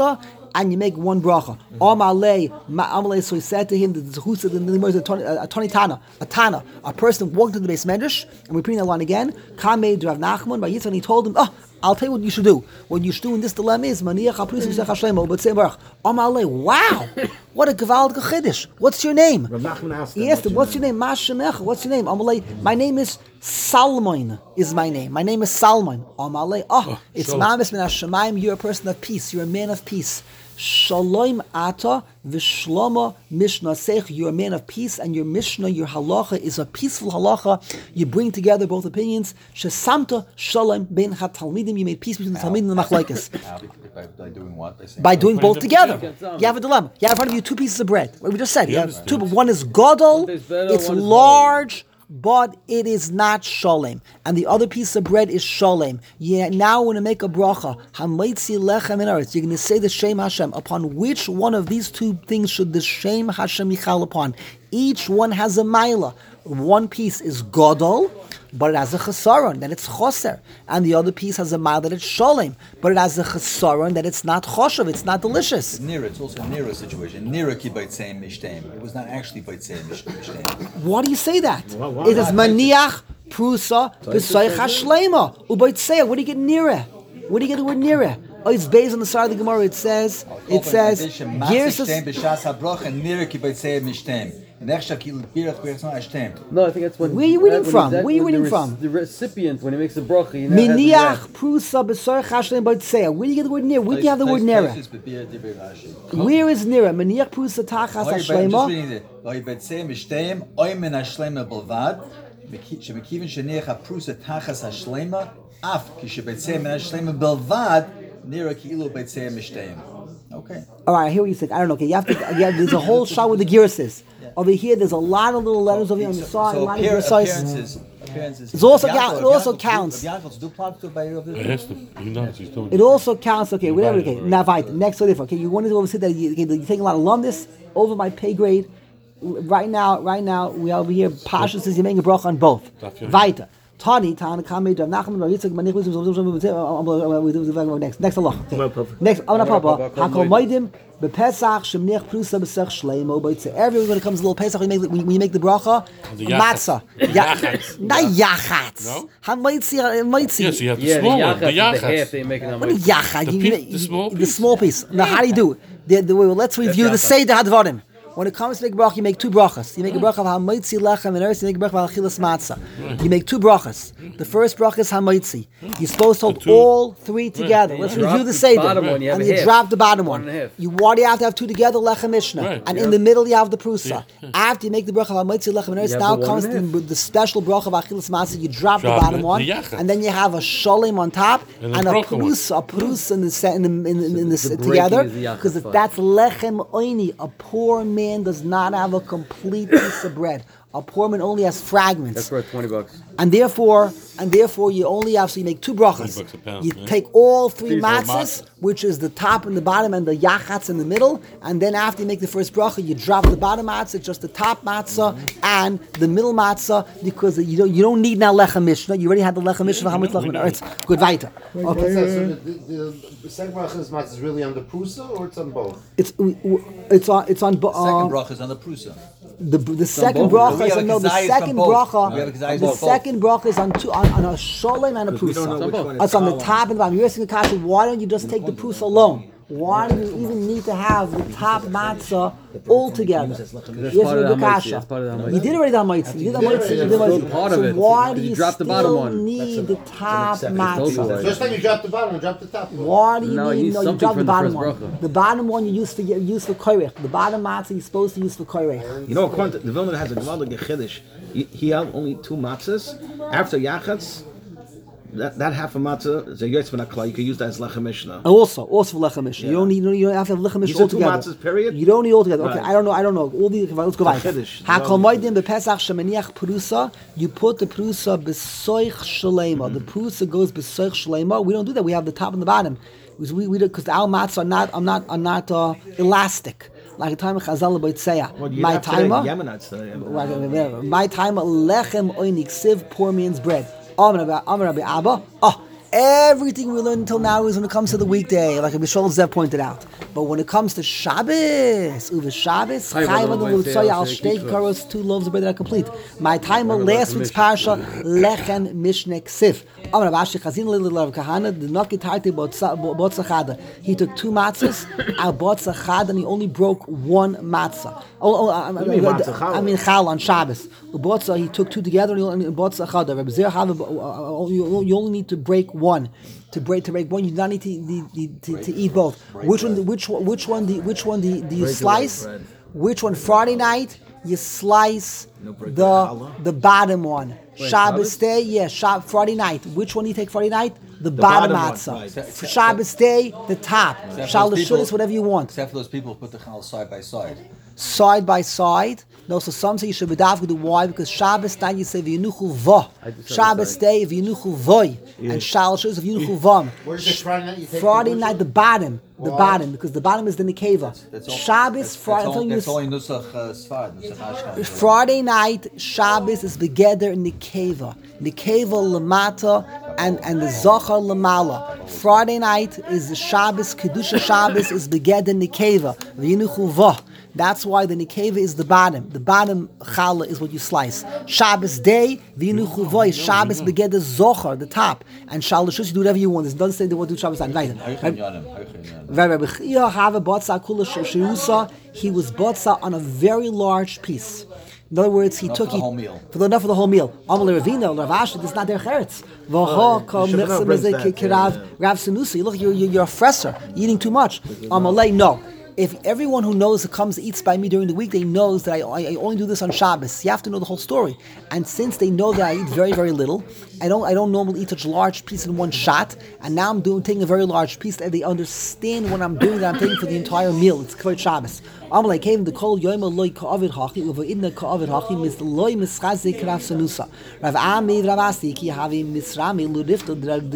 and you make one bracha. Amalei, Amalei. So he said to him, who said the name a Tani Tana, a Tana, a person walked to the base medrash, and we're repeating that line again. Kamei Rav Nachman by Yitzchak. He told him, oh, I'll tell you what you should do. What you should do in this dilemma is Maniach Aprus Yisach Hashlema Ubatzei Baruch. Amalei. Wow, what a gewaltige chiddush. What's your name? Rav Nachman asked him, He asked him, what's your name? Mashemecha. What's your name? Amalei. My name is Salmon. Is my name. My name is Salmon. Amalei. Oh, it's Mamis Min Hashemayim. You're a person of peace. You're a man of peace. Shalom ata v'shloma mishnah seich. You're a man of peace, and your mishnah, your halacha, is a peaceful halacha. You bring together both opinions. Shesamta shalom ben hatalmidim. You made peace between the talmidim and the machlokes. By, by doing what? By, saying By doing Putting both them together. together. You have a dilemma. You have in front of you two pieces of bread. Like we just said, you have two. One is gadol. One is better, It's one is large. But it is not sholem, and the other piece of bread is sholem. Yeah, now when to make a bracha, hamaitzi lechem in eretz, you're going to say the Shem Hashem. Upon which one of these two things should the Shem Hashem yichal upon? Each one has a maila. One piece is gadol, but it has a chesaron, that it's choser, and the other piece has a maila that it's sholem, but it has a chesaron that it's not choshev, it's not delicious. Nira, it's also a Nira situation. Nira ki baitzei mishtem. It was not actually baitzei mishtem. Why do you say that? Why- why It is not? maniach prusa b'soich hashlema ubaytzeya. Where do you get nira? Where do you get the word nira? Oh, it's based on the side of the Gemara. It says, it says, Gersus. Nira ki baitzei mishtem. No, I think that's when. Where are you reading when from? he's- Where are you when reading the from? The recipient, when he makes a bracha, he now has the Miniach bread. prusa b'soich hashlema ubaytzeya. Where do you get the word nira? Where do you have the word nira? Where is nira? Miniach prusa tachas hashlema. Okay. All right, I hear what you said. I don't know. Okay, you have to. You have, there's a whole shot with the girses. Over here, there's a lot of little letters over here on the side. a So lot of appear, precise- appearances, appearances. It's also Yaakov- count- it also Yaakov- counts. Yaakov's do plot to by of It this. has to. He knows he's doing It also counts. Okay, whatever. Right, Okay, right. now right. Next, so different. Okay, you wanted to oversee that you, okay, you're taking a lot of alumnus over my pay grade. Right now, right now, we are over here. Pasha says you're making a bracha on both. Weiter. Tani, Tani, Kamei, Rav Nachman, Rav Yitzchak, Manich, next, next Allah. Okay. Next, Avna Papa, Hakol Moedim, Bepesach, Shemnech, Prusa, Besech, Shleimo, Boitze. Every when it comes to little Pesach, when you make, when you make the bracha, The matzah. yachatz. Ya- Yachatz. Not yachatz. No? Hamoitzi, hamoitzi. Yes, you have the Yeah, the small one. yachatz, The the half yachatz. they make it on What is my- yachat? The You- piece- you- the small The piece? small piece. Now, how do you do it? The, the, well, let's review the yachatz. Seder Hadvarim. When it comes to make bracha, you make two brachas. You make a bracha of hamoitzi lechem and eretz. You make a bracha of achilas matzah. You make two brachas. The first bracha is hamoitzi. You're supposed to hold two- all three together. Let's You review drop the the Seder. bottom one, you have and a you half. drop the bottom One one. and a half. You why do you have to have two together? Lechem mishnah. Right. And Yeah. in the middle you have the prusa. After you make the bracha of hamoitzi lechem and eretz, have now the one comes and a the, the special bracha of achilas matzah. You drop, Drop the bottom it, one, the yachatz. and then you have a sholem on top And and, the a broken one. prusa, a prusa in the se- in the in, in, in the, the breaking together is the yachatz because part. that's lechem oini. A poor man does not have a complete piece of bread. A poor man only has fragments. That's worth twenty bucks. And therefore, and therefore, you only have, so you make two brachas. bucks a pound, You yeah. take all three Three for matzahs, matzah. which is the top and the bottom, and the yachatz in the middle. And then after you make the first bracha, you drop the bottom matzah, just the top matzah and the middle matzah, because you don't you don't need now lechem mishnah. You already had the lechem mishnah. How much lechem? It's good weiter. Okay. So the, the, the second bracha is matzah is really on the prusa or it's on both? It's it's on it's on bo- Second uh, bracha is on the prusa. the the second both. bracha We is have on, no the exayis from second both. bracha We have exayis the from both. second bracha is on two on, on a sholem and a We don't know prusa. which one It's on the top and the bottom. You're asking the kasha, why don't you just take the prusa alone? Why do you even need to have the top matzah all together? Yes, part of the the Hamaitzi, kasha. that's part of the Hamaitzi. You did already the Hamaitzi. You did the Hamaitzi. You did the Still Hamaitzi. part of So it. why do You you dropped the still bottom one. need the top told you matzah? already. Just like you drop the bottom one, drop the top one. Why do you No, you need? need No, you something drop the from the bottom first one. bracha. The bottom one you use for you use for koirech. The bottom matzah you're supposed to use for koirech. You know, according to, the Vilna has a Gemara Chiddush. He, he had only two matzahs. After yachatz, that, that half a matzah is a yotz v'nakla. You can use that as lechem mishnah. Also, also for lechem mishnah. You don't need. You don't, you don't have to have lechem You mishnah said two altogether. matzahs, period? You don't need all together. Okay, Right. I don't know. I don't know. All the let's go back. Chiddush. Hakol moedim bepesach shemaniach prusa. You put the prusa besoich shalema. The prusa goes besoich shalema. We don't do that. We have the top and the bottom. Because we because our matzahs are not are not are not uh, elastic. Like a time of Chazal B'Tzeya. Well, you My have today, timer. Yemenites today. Right, My timer lechem oinik siv poor man's bread. Amar Rabbi Amar Rabbi Abba. Oh, everything we learned until now is when it comes to the weekday, like Rabbi Shol Zev pointed out. But when it comes to Shabbos, uve Shabbos, chayv on the lutzay al shtei karos, two loaves of bread that are complete. My time of last week's parsha, lechen mishne ksif. Amar Rav Ashi Chazin Lil Rav Kahana, the not getarte botzachada. He took two matzahs, al botzachada, and he only broke one matzah. Oh, oh I, mean, I mean chal on Shabbos. Botzah, he took two together, and botzachada. Reb Zer you only need to break one. To break to break one, you do not need to, to, to, to eat both. Which one? Which one? Which one? Do, which one do you, do you slice? Which one? Friday night you slice the the bottom one. Shabbos day, yeah. Shab, Friday night. Which one do you take Friday night? The, the bottom, bottom matzah. Right. Shabbos day, the top. Shalashudis, whatever you want. Except for those people who put the chal side by side. Side by side. No, so some say you should be dafka. Why? Because Shabbos night you say v'yinuchu vo. Shabbos day v'yinuchu voy, and Shalashudis v'yinuchu vom. Where's the Friday night? You take Friday night, the bottom, the wow. bottom, because the bottom is the nekeva. Shabbos, Friday. That's only nusach sfard. Friday night, Shabbos is together in nekeva, nekeva lamata, and and the zachar lamala. Friday night is the Shabbos, kedusha Shabbos is together nekeva, v'yinuchu vo. That's why the nekeva is the bottom. The bottom challah is what you slice. Shabbos day, v'yinuchu voy. Shabbos beged the zochar, the top. And shalashus, you do whatever you want. It doesn't say they want to do Shabbos night. He was botza on a very large piece. In other words, he enough took for the he, whole meal. For the, enough for the whole meal. Amalei Ravina, Rav Ashi, this is not their cheretz. Rav Sanusi, you look, you're, you're a fresser, you're eating too much. Amalei, no. If everyone who knows that comes eats by me during the week, they knows that I, I only do this on Shabbos. You have to know the whole story. And since they know that I eat very, very little, I don't I don't normally eat such a large piece in one shot, and now I'm doing taking a very large piece, and they understand what I'm doing, that I'm taking for the entire meal. It's Kvod Shabbos. Amalei came the kol yoyma loy ka'avid hachi uva idna ka'avid hachi mis loy mischaze krav sanusa. Rav Ami Rav Asi ki havi misrami ludifta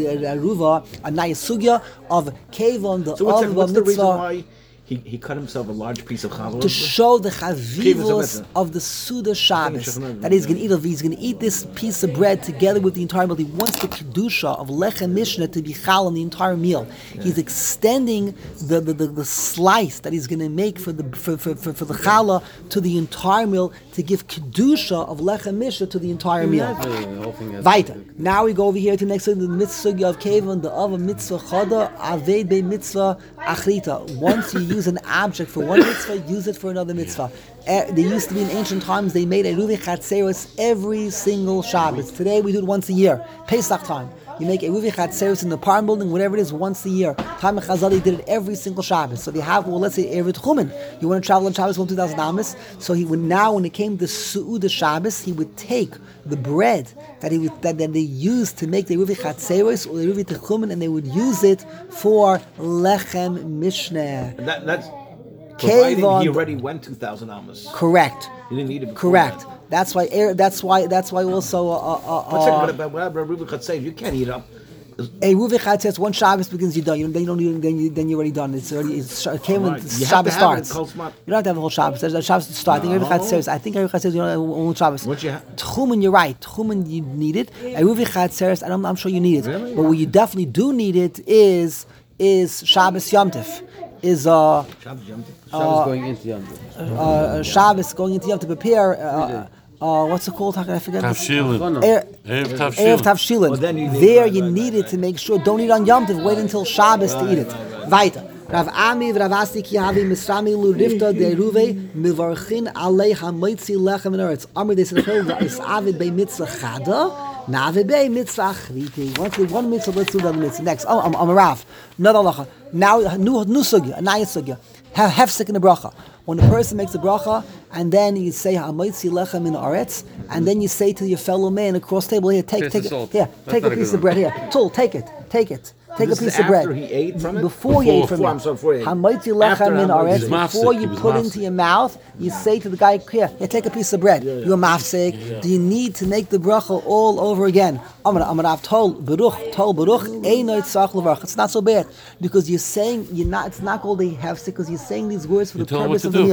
aruva a nayasugya of kevon the so what's, of what's the reason mitzvah. why He, he cut himself a large piece of chavos to show the chavivos of the Suda Shabbos that he's going to eat of. He's going to eat this piece of bread together with the entire meal. He wants the kedusha of lechem mishnah to be chal in the entire meal. Yeah. He's extending the, the, the, the slice that he's going to make for the for, for, for, for the challah to the entire meal to give kedusha of lechem mishnah to the entire meal. Weiter. Now we go over here to next to the mitzvah of kevon the of mitzvah chada aved be mitzvah achrita. Once you use an object for one mitzvah, use it for another mitzvah. Uh, they used to be in ancient times, they made a Ruvi Chatzeros every single Shabbos. Today we do it once a year. Pesach time. You make a Ruvi Chatzeros in the apartment building, whatever it is, once a year. Time of Chazal, did it every single Shabbos. So they have, well, let's say, Erev Chumen. You want to travel on Shabbos, one two thousand Amos. So he would now, when it came to Su'udah Shabbos, he would take the bread that he would, that, that they used to make the Ruvi Chatzeros or the Ruvi Techumen, and they would use it for Lechem Mishneh. That, that's providing he already went two thousand Amos. Correct. He didn't need it. Correct. That. That's why. That's why. That's why. Also, uh, uh, uh, but whatever Ruvi Chatzeros, you can't eat up. A Ruvi Chatzeros, one Shabbos begins, you're done. You, then you don't need. Then you then you're already done. It's already. It's came when right. Shabbos starts. It, you don't have to have a whole Shabbos. There's a Shabbos to start. No. I think Ruvi Chatzeros. I think Ruvi Chatzeros. You don't have a whole Shabbos. What you have? Tchumen, you're right. Tchumen, you need it. A Ruvi Chatzeros, I'm, I'm sure you need it. Really? But what you definitely do need it is is Shabbos Yom Tov. Is uh. Shabbos Yom Tov. Shabbos going into Yom Tov. Uh, uh, Shabbos going into Yom to prepare. Uh, uh, what's it called? How can I forget? Tavshilin. Erev Tavshilin. Well, then you need, there right, you right, need right, it to make sure. Don't eat on Yom Tov. Wait until Shabbos right, to eat it. Right, right. Weiter. Rav Ami v'Rav Asi ki havi misrami l'rifta deruve mivarchin alei hamoitzi lechem v'neretz. Amri they said is avid bei mitzvah chada, navid bei mitzvah achriti. Once we one mitzvah, let's do the other mitzvah. Next, oh, I'm, I'm a Rav. Another halacha. Now, new new sugya, a naya sugya. Have hefsek in the bracha. When a person makes a bracha, and then you say hamoitzi lechem in aretz, and then you say to your fellow man across the table, here, take, take it, here, take a piece of bread here. Tul, take it, take it. Take this a piece is of bread. After he ate from it? Before, before he ate from before, it. I'm sorry, before he ate. Hamaitzi lechem min aretz. Before you put mafsik. into your mouth, you say to the guy, here, here, take a piece of bread. Yeah, yeah. You're mafsik. Yeah. Do you need to make the bracha all over again? Amarav tol beruch tol beruch einoy tzach levarach. It's not so bad because you're saying you're not. It's not called a hefsek because you're saying these words for the purpose of the meal.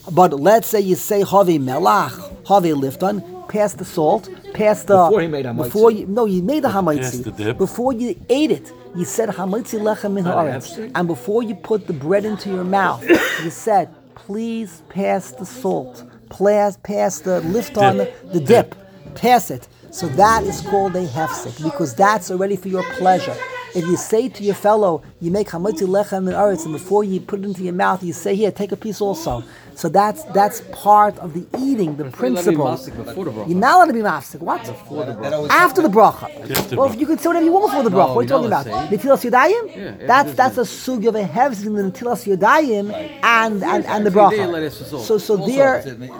But let's say you say Have Melach, Have Lifton, pass the salt, pass the Before he made hamaitzi. Before you, no, you made the Pass the hamaitzi. dip. Before you ate it, you said hamaitzi lechem min haaretz. And before you put the bread into your mouth, you said, please pass the salt, pass, pass the lift on the, the dip, pass it. So that is called a hefsek, because that's already for your pleasure. If you say to your fellow, you make hamaitzi lechem min haaretz, and before you put it into your mouth, you say, here, take a piece also. So that's that's part of the eating, the principle. You're not allowed to be mafsik. What? After the bracha. After Well, bracha. you can say whatever you want before the bracha. What are you talking about? Netilas Yadayim? Yeah, That's that's a sugi of a hefsek in the Netilas Yadayim and and and the bracha. So so there.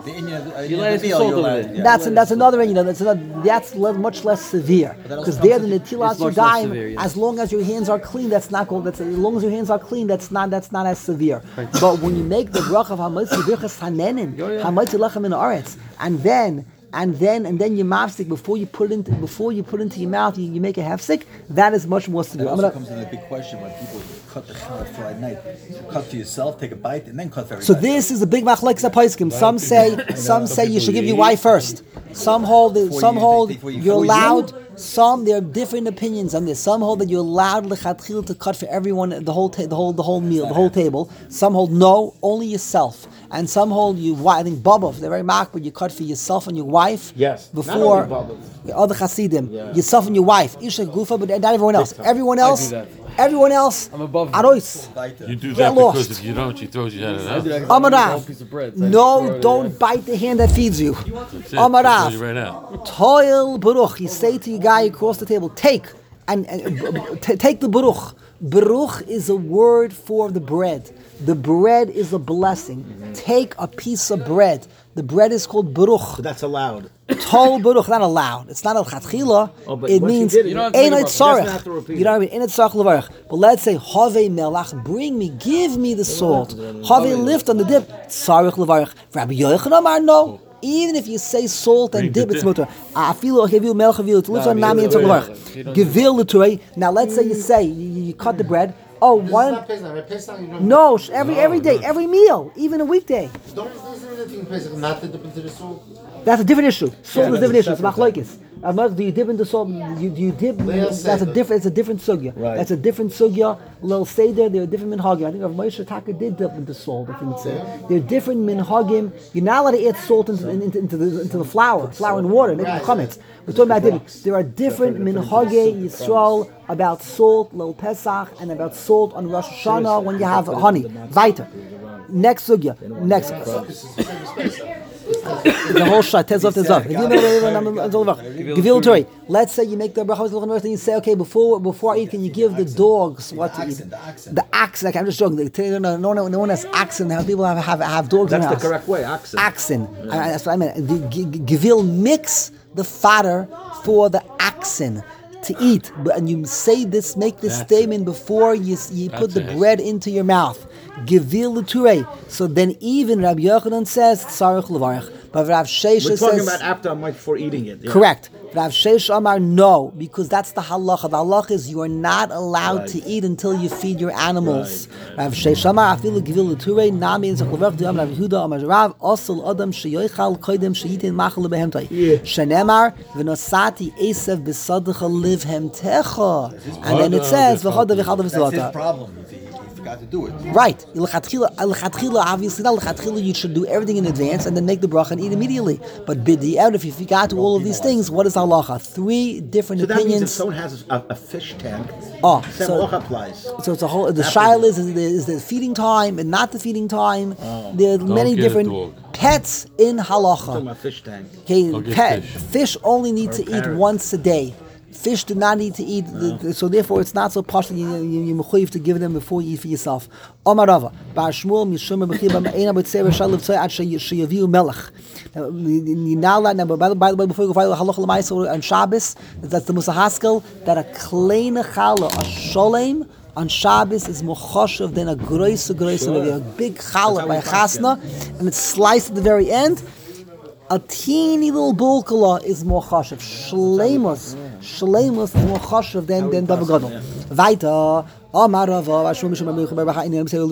That's that's another, you know, that's another, that's le- much less severe, because there the netilas It's much less severe, yadayim, yes. as long as your hands are clean, that's not called. That's as long as your hands are clean, that's not that's not as severe. But when you make the bracha of hamatzi birchas hanenin, hamatzi lechem in aretz, and then and then and then you mafsik before you put it into before you put it into your mouth, you, you make a hefsik. That is much more severe. That I'm also gonna- comes in a big question when people cut the challah Friday night. So cut for yourself, take a bite, and then cut for So everybody. this is a big machlekes apaiskim. Some say, some say you should give your wife first. Some hold, that- Before some you- hold before you- you're before you- allowed. Some there are different opinions on this. Some hold that you're allowed lechatchil to cut for everyone, the whole, ta- the whole, the whole meal, the whole table. Some hold no, only yourself. And some hold you. I think Babov, they're very makbid. You cut for yourself and your wife. Yes. Not Before only Babov. the other Hasidim, yourself and your wife, Isha Gufa, but not everyone else. Everyone else, that. everyone else. I'm above you. Arois. You do Get that lost. because if you don't, she throws you out of the house. Amarav. piece of bread. So I just No, throw it don't in. bite the hand that feeds you. That's it. She'll throw Amarav. you right out. Toil Baruch. You say to your guy across the table, take and, and b- b- t- take the Baruch. Baruch is a word for the bread. The bread is a blessing. Take a piece of bread. The bread is called Baruch. But that's allowed. Tol Baruch, not allowed. It's not al chatchila. Oh, but It once you means did it, you don't have to ein make a it bracha. You sarich. just have to repeat You know what I mean? Ein it sarich levarich. But let's say have melach, bring me, give me the salt. Have lift on the dip, sarich levarich. Rabbi Yochanan Amar no. Even if you say salt and Bring the dip, it's dip. mutter. Afilu achivu melch avilu. To lift on nami and levarich. Gevil l'turei. Now let's say you say you, you cut the bread. Oh, This is one. not Pesach. Right? Pesach, you don't. No, sh- every every day, every meal, even a weekday. Don't listen to the thing Pesach. Not to dip into the salt. That's a different issue. Salt is a that's different a issue. It's separate machlokes. Amar, do you dip into salt? You, do you dip? Leil That's a Seder. different. It's a different sugya. Right. That's a different sugya. Lil Seder. There are different minhagim. I think Rav Moshe Taka did dip into salt. I think it's, uh, there are different minhagim. You're not allowed to add salt into, into, into the into the flour, flour and water. Make it chametz. We're talking about dipping. There are different minhagei Yisrael about salt, Lil Pesach, and about salt on Rosh Hashanah when you have honey. Weiter. Next sugya. Next. The whole shot, tezov, tezov. Gevil Torah. Let's say you make the bracha and you say, okay, before before I eat, can you give the dogs what to eat? oxen, the oxen. The oxen. Like I'm just joking. No, no, no, no one has oxen. How people have have, have dogs in That's their the house. correct way. Oxen. Oxen. I- I- That's what I meant. The g- g- Gevil mix the fodder for the oxen to eat, but and you say this, make this That's statement before you s- you put the That's it. bread into your mouth. Gevil l'turei. So then even Rabbi Yochanan says tzarich levarich, but Rav Shesha We're says talking about after I'm like before eating it. Yeah. correct. Rav Shesha Amar no, because that's the halacha. The halacha is you are not allowed Right. to eat until you feed your animals. Rav Shesha Amar afilu gevil l'turei nami in zechlevarich du Rav Yehuda Amar Rav osel adam sheyochal koidem sheyitin machal behemtai. Shenemar v'nosati esav b'sadecha liv hemtecha, and then it says v'chada v'chada That's his v'zlata. problem if he, if he forgot to do it. Right. L'chatchila, l'chatchila, obviously not l'chatchila. You should do everything in advance and then make the bracha and eat immediately. But bidi out, if you forgot to all of these things, what is halacha? Three different So that means if opinions. someone has a, a fish tank, Oh, same so- halacha applies. So it's a whole. The shaila is, is, the, is the feeding time and not the feeding time. There are many get a different dog. pets in Talking halacha. about fish tank. Okay, Don't get pet, fish. fish only need Or to eat parrot. once a day. Fish do not need to eat, the, the- so therefore it's not so partial. You you you mechuyev to give them before you eat for yourself. Omar Rava, Bar Shmuel Mishum Bechiba Me'ena B'Tzeir Shalav Tzei Ad Sheyaviu Melech. Now, you now learn. Now, by the by the way, before you go find halacha l'maisa on Shabbos, that's the Musahaskel that a kleine challah, a sholem on Shabbos is more choshev than a groise groise, a big challah how by we a chasna, and it's sliced at the very end. A teeny little bulkala is more chashav. Shleimus, shleimus is more chashav than than double gadol. Weiter. Amar Rava, Ashur Mishum Rabbi Chaim, and say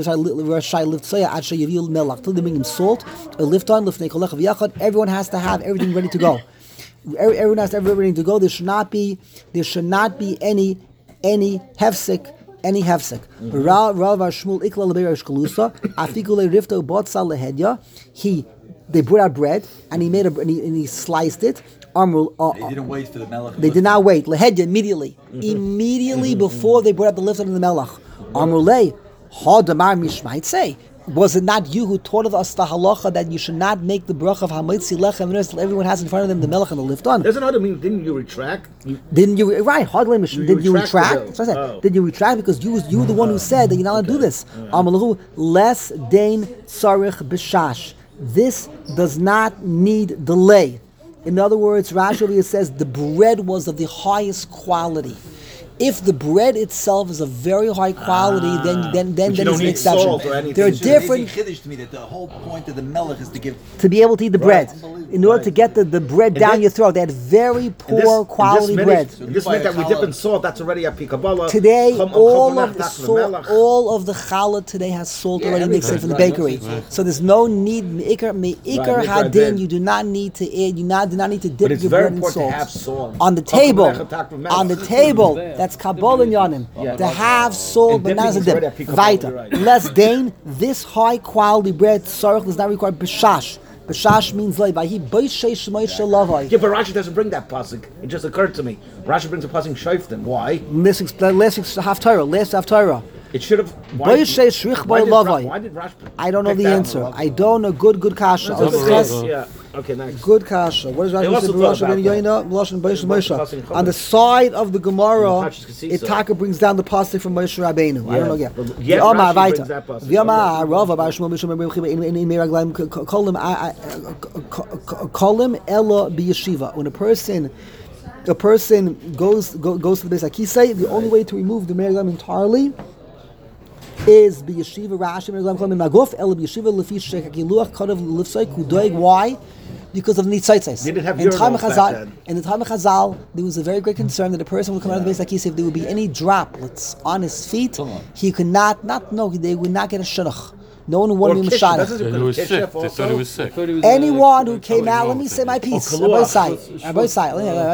Rashai lift soya at Shayavil Melach. Till they bring him salt, a lift on, lift Nekolech V'Yachad. Everyone has to have everything ready to go. Everyone has to have everything ready to go. There should not be, there should not be any, any hefsek, any hefsek. Rav Shmuel Ikla Lebeir Shkalusa, Afikule Rifto Botsa Lehedya. He, they brought out bread and he made a, and he, and he sliced it. Amrul, uh, They didn't wait for the melech. They did not wait. Lehedya immediately, immediately before they brought out the lift of the melech. Amrulei, ha damar mishmait say. Was it not you who taught us the halacha that you should not make the bracha of hamitzi lechem until everyone has in front of them the melech and the lift on? Doesn't other mean didn't you retract? You, Didn't you right? Hardly You did you retract retract? the bill. That's what I said. Oh. Did you retract because you was you were the one who said that you're not allowed to do this? Amalahu less dain tzarich b'shash. This does not need delay. In other words, Rashi says the bread was of the highest quality. If the bread itself is of very high quality, Ah, then then then, but you then don't it's an need exception. salt or anything. There are It's an amazing different chiddush to me that the whole point of the melech is to give. to be able to eat the bread. Unbelievable. In order to get the, the bread And down this- your throat, they had very in poor this- in quality this bread. minute, in this minute that we dip in salt, that's already a pikabala. Today, Chum- all chum- of the chum- salt, melech. all of the challah today has salt Yeah, already mixed in everything. from the Right, bakery. right. So there's no need meikar meikar Right, hadin. then. You do not need to add. You not do not need to dip But it's your very bread in important salt. to have salt. On the Chum- table. chum- chum- chum- On the melech. table. That's kabbalah and yanim. To have salt, And but not as a dipping is dip. already a pikabala, Weiter. right. Less dain. This high quality bread sarach does not require b'shash. B'shash means like by he b'shei shmoisha lavai. Yeah, but Rashi doesn't bring that pasuk. It just occurred to me. Rashi brings a pasuk shayftim. Why? Last last half Torah. Last half Torah. It should have. Why, B'shei shrich why, by did Ra- lavai. why did Rashi? I don't know pick the that answer. one? I don't know. Good, good kasha. That's I'll a good discuss. answer. Yeah. Okay, next. Good kasha. What is They Rashi also say? thought Rashi ben about Yoina, Lashon Beish Moshe Moshe. Chasim On the side of the Gemara, Pashas Kesisa. Itaka brings down the pasuk from Moshe Rabbeinu. I Yeah. don't know yet. But- yeah, V'amar Rashi weiter. brings that pasuk. V'amar Okay. Rava bar Shmuel b'Shmuel ben Chiba in in in Meraglaim kolim kolim ella b'yeshiva. When a person a person goes go, goes to the Beis HaKisei, the only way to remove the Meraglaim entirely is b'yeshiva Rashi Meraglaim kolim maguf ella b'yeshiva lefi shekakiluach kadav lifsai kudoig. Why? Because of the nitzaitzais. They didn't have in time of urinals back Chazal, then. in the time of Chazal, there was a very great concern that a person would come out of the Beis HaKisei if there would be any droplets on his feet, he could not, not no, they would not get a shidduch. No one would want Or to be Kisha. mashadach. Doesn't it He was Kisha sick. They also? thought he was sick. Anyone who came out, let me say my piece. Oh, Rabbi Kaluach. Sai, Rabbi Sai.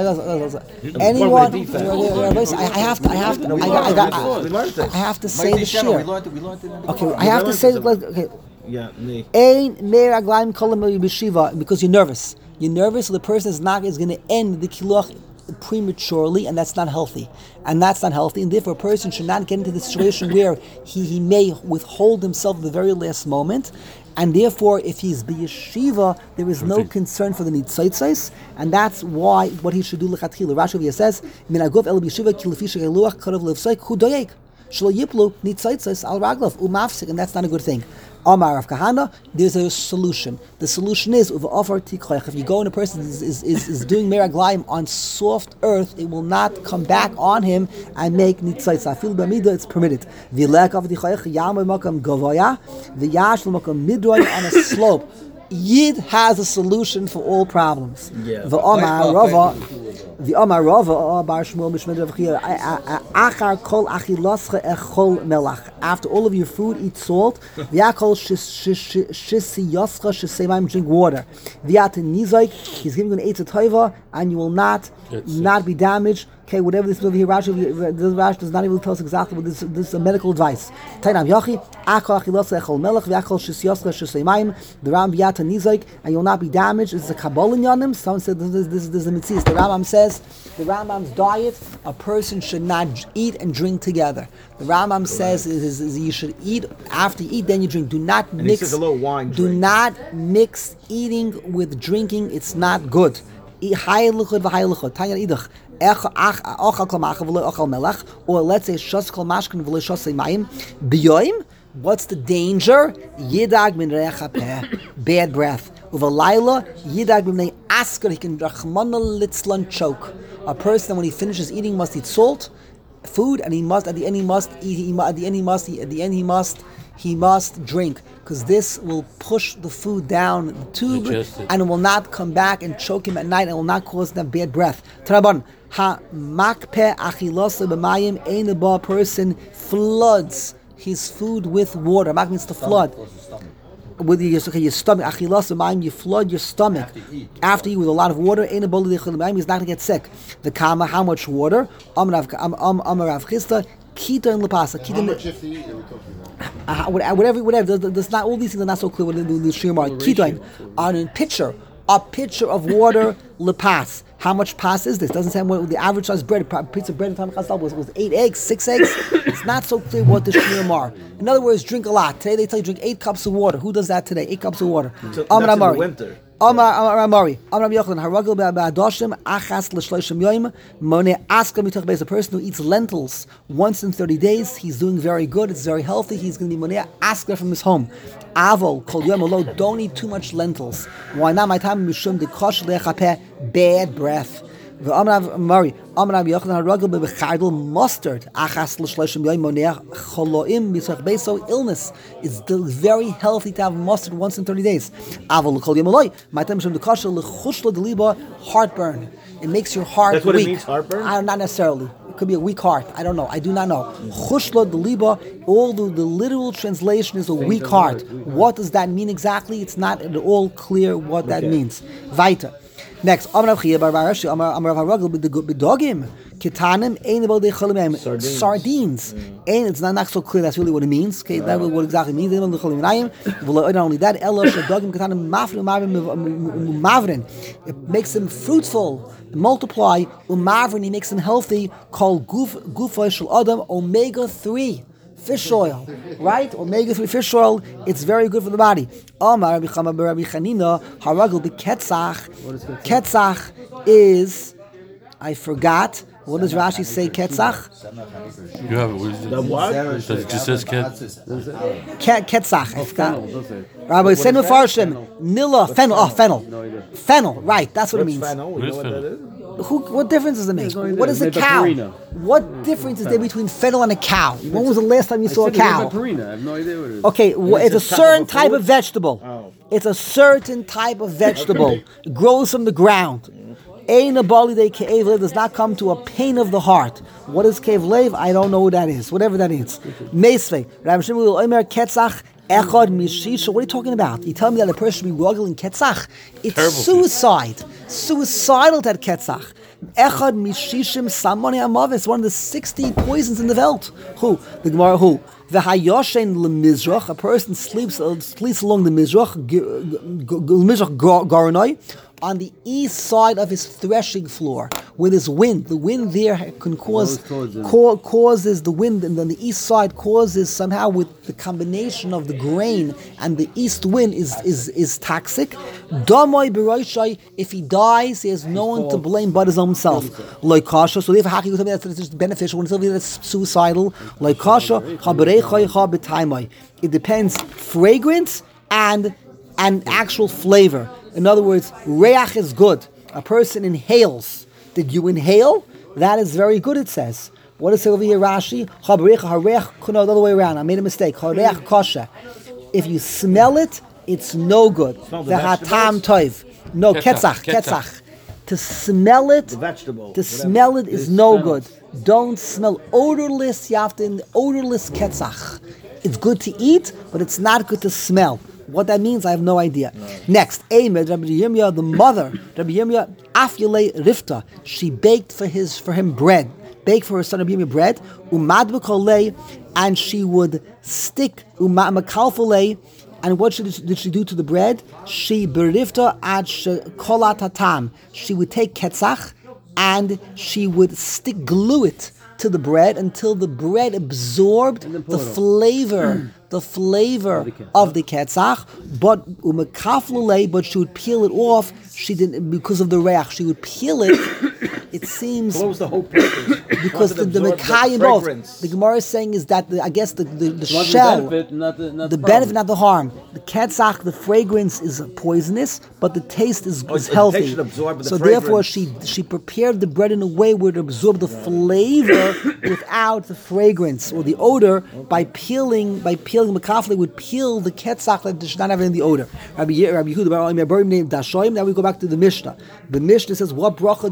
One Anyone, way defense. Rabbi Sai, I I have to, I have to, I got, I got, We learned I it. have to say Mike the Shana, we shir. learned it. We learned it. in the Okay, Gemara. I have to learned say it. the okay. Yeah, me. Ein mer aglaim kolam b'shiva, because you're nervous. You're nervous, so the person is not is going to end the kiluach prematurely, and that's not healthy. And that's not healthy, and therefore a person should not get into the situation where he, he may withhold himself at the very last moment. And therefore, if he's b'yeshiva, there is no concern for the nitzaitzais, and that's why what he should do lechatchila. Rashi says, "Min agov el b'yeshiva ki lefi shegeluach karav levsai hu doyek shlo yiplu nitzaitzais al raglav umafsik," and that's not a good thing. Amar of Kahana, there's a solution. The solution is with offer tikhoich. If you go and a person is is, is, is doing meraglaim on soft earth, it will not come back on him and make nitzayis. I feel b'mida it's permitted. V'lek of tikhoich yamay makam gavoya, v'yash l'makam midroy on a slope. Yid has a solution for all problems. Yeah. The Amar Rava, the Amar Rava, Bar Shmuel Mishmed Rav Chia, Achar kol achilascha echol melach. After all of your food, eat salt. V'yakol shisi yoscha shesemaim, drink water. V'yat nizaik, he's giving you an eitzah toiva, and you will not not be damaged. Okay, whatever this movie here, Rashi, this Rashi does not even tell us exactly what this, this is a medical advice. Tainam Yachi, Akol Achilosa Echol Melech, V'Akol Shisioscha Sheseimayim, the Ram V'Yata Nizaik, and you'll not be damaged. This is a Kabbalah in Yanim. Someone said this, this, this, this is the Mitzvah. The Rambam says, the Rambam's diet, a person should not eat and drink together. The Rambam says is, is, is you should eat, after you eat, then you drink. Do not And he mix, says a little wine do drink. not mix eating with drinking. It's not good. Or let's say shas kol mashkin v'lo shasei mayim b'yoyim. What's the danger? Yidag min recha peh, bad breath. Uvalayla yidag min asker, he can rachmana litzlan choke. A person when he finishes eating must eat salt, food, and he must at the end he must eat. He, at the end he must eat, at the end he must he must drink, because this will push the food down the tube Digested. and it will not come back and choke him at night and will not cause them bad breath. Taraban, Ha makpe achilasa b'mayim ein a person floods his food with water. Mak means to flood. With your, okay, your stomach, achilasa b'mayim, you flood your stomach after you with a lot of water. Ein a bol b'mayim, he's not going to get sick. The kama, how much water? Amar Rav Chisda, kita and lepasa. How much if you eat are we talking about? Uh, whatever, whatever. There's not all these things are not so clear. What the the shiur are. Kita on a pitcher. A pitcher of water, lepas. How much pas is this? Doesn't say what the average size bread, a piece of bread in time was was eight eggs, six eggs. It's not so clear what the shiurim are. In other words, drink a lot. Today they tell you drink eight cups of water. Who does that today? Eight cups of water. So that's in the winter. Amar Amari, Amar Yochanan, Haragel be'adoshim achas l'shloshim yoyim mone aska mitach beis. A person who eats lentils once in thirty days, he's doing very good. It's very healthy. He's going to be mone aska from his home. Avol kol yom olo. Don't eat too much lentils. Why not? My time mishum dekosh lechapeh, bad breath. Amar Amari, Amar Yochanan, Haragel be'chardel mustard achas l'shloshim yoyim mone choloim mitach beis. So illness is still very healthy to have mustard once in thirty days. Avol kol yom olo. Heartburn. It makes your heart That's what weak. It means, heartburn? I, not necessarily. It could be a weak heart. I don't know. I do not know. Chushla deliba. All the, the literal translation is a weak heart. What does that mean exactly? It's not at all clear what that means. Weiter. Next, Amar Chia Bar Barashi, Amar Amar Haragel b'dogim. Kitanim ain't about the cholim. Sardines. Ain't it's not, not so clear. That's really what it means. Okay, that's what it exactly means. Not only that, Elo shadogim kitanim mavrin. It makes them fruitful, multiply. Umavrin, he makes them healthy. Called guf gufa shel adam omega three. Fish oil, right? Omega three fish oil. It's very good for the body. Amar Rabbi Chama Rabbi Chanina Haragel b'ketzach. Ketzach is, I forgot. What does Rashi say? Ketzach. You have it. What is it? The what? Does it just says ket? Ke- Ketzach. I forgot. Rabbi said Mefarshim. Nila fennel. Oh, fennel. Fennel. Right. That's what it means. Fennel? We What know is what fennel? that is? Who, what difference does it make? no idea. What is a Made by cow? Purina. What difference is there between fennel and a cow? When was the last time you saw a cow? Purina. I have no idea what it is. Okay, well, it's a this type certain of a type food? of vegetable. Oh. It's a certain type of vegetable. It grows from the ground. Ein a bali de ke'ev lev does not come to a pain of the heart. What is ke'ev lev? I don't know what that is. Whatever that is. Meisvei. Rav Shmuel Omer ketzach echad mishisha. What are you talking about? You tell me that a person should be ruggling ketzach? It's Terrible suicide. Suicidal to have ketzach. Echad mishishim samani amav. It's one of the sixty poisons in the Welt. Who? The Gemara. Who? V'hayoshen lemizrach. A person sleeps uh, sleeps along the mizrach. Mizrach garonoi. On the east side of his threshing floor, with his wind, the wind there can cause ca- causes the wind, and then the east side causes somehow with the combination of the grain and the east wind is is is toxic. Damoi b'roshai, if he dies, he has no one to blame but his own self. Like kasha, so therefore, how can you tell me that it's beneficial when it's suicidal? Like kasha, it depends fragrance and and actual flavor. In other words, reach is good. A person inhales. Did you inhale? That is very good, it says. What does it over here, Rashi? The other way around. I made a mistake. If you smell it, it's no good. The hatam toiv. No, ketzach, ketzach. To smell it, The vegetable. to whatever. smell it is no good. Don't smell odorless. You have to odorless ketzach. It's good to eat, but it's not good to smell. What that means, I have no idea. No. Next, Eimed, Rabbi Yirmiyah, the mother, Rabbi Yirmiyah, Afyale Rifta, she baked for his for him bread, baked for her son Rabbi Yirmiyah bread, Umad b'kolei, and she would stick Umad makalfolei, and what she, did she do to the bread? She berifta ad kolatatam. She would take ketzach and she would stick glue it to the bread until the bread absorbed the flavor, the flavor of the ketzach. But umakaflulei, but she would peel it off. She didn't because of the reach. She would peel it. It seems What was the whole purpose? because the, the Absorb Mekayim the both. fragrance. The Gemara is saying is that the, I guess the the, the Not shell. the benefit, not the, not The the benefit, problem. not the harm. The ketzach, the fragrance is poisonous, but the taste is, Oh, is the taste healthy. should absorb the so therefore, fragrance. she she prepared the bread in a way where it absorbed the flavor without the fragrance or the odor by peeling by peeling. Makafle would peel the ketzach that should not have any odor. Rabbi Ye- Rabbi Yehuda Bar Omer named Dashoim. Now we go back to the Mishnah. The Mishnah says, "What bracha do you make on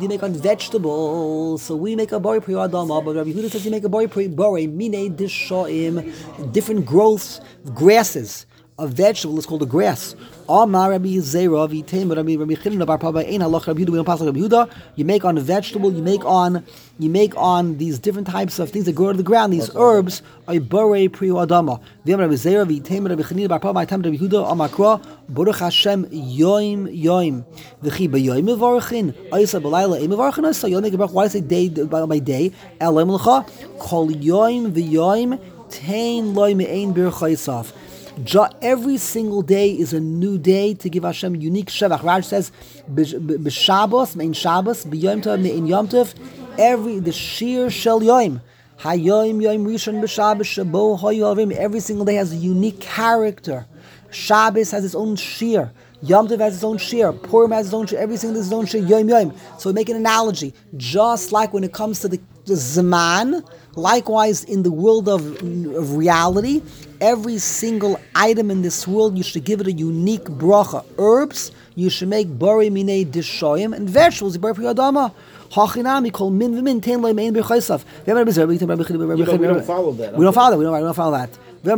vegetable, so we make a bori pri adama, but Rabbi Yehuda says you make a bori pri bori, mine dishoim, different growths, grasses. A vegetable is called a grass. Amar Rabbi Zera v'Teimer Rabbi Rabbi Chilin Bar Papa Ein Halach Rabbi Yehuda. We don't pass like Rabbi Yehuda. You make on a vegetable. You make on you make on these different types of things that grow to the ground. These herbs are borei pri adama. V'Amar Rabbi Zera v'Teimer Rabbi Chilin Bar Papa Ein Rabbi Yehuda Amar Kra Baruch Hashem Yoim Yoim v'Chi B'Yoim Mevarchin Ayisa B'Layla Ein Mevarchin. So you make a bracha. Why say day by, by day? Elam L'cha Kol Yoim v'Yoim Tein Loy Me'ein Bir Chaysaf. Every single day is a new day to give Hashem unique shevach. Raj says, "B'Shabbos, mein Shabbos, b'Yom Tov, mein Yom Tov." Every the shir shel Yom, Hayom Yom Rishon b'Shabbos shabo Hayovim. Every single day has a unique character. Shabbos has its own shir. Yom Tov has its own shir. Purim has its own shir. Every single day has its own shir. Yom Yom. So we make an analogy. Just like when it comes to the, the Zaman, likewise in the world of, of reality, every single item in this world, you should give it a unique bracha. Herbs, you should make bari minei dishoyim, and vegetables, bari pri adama. Hachinami kol min v'min ten loy mein b'chaysav. Yeah, but we don't follow that. We don't follow that. We don't, we don't follow that.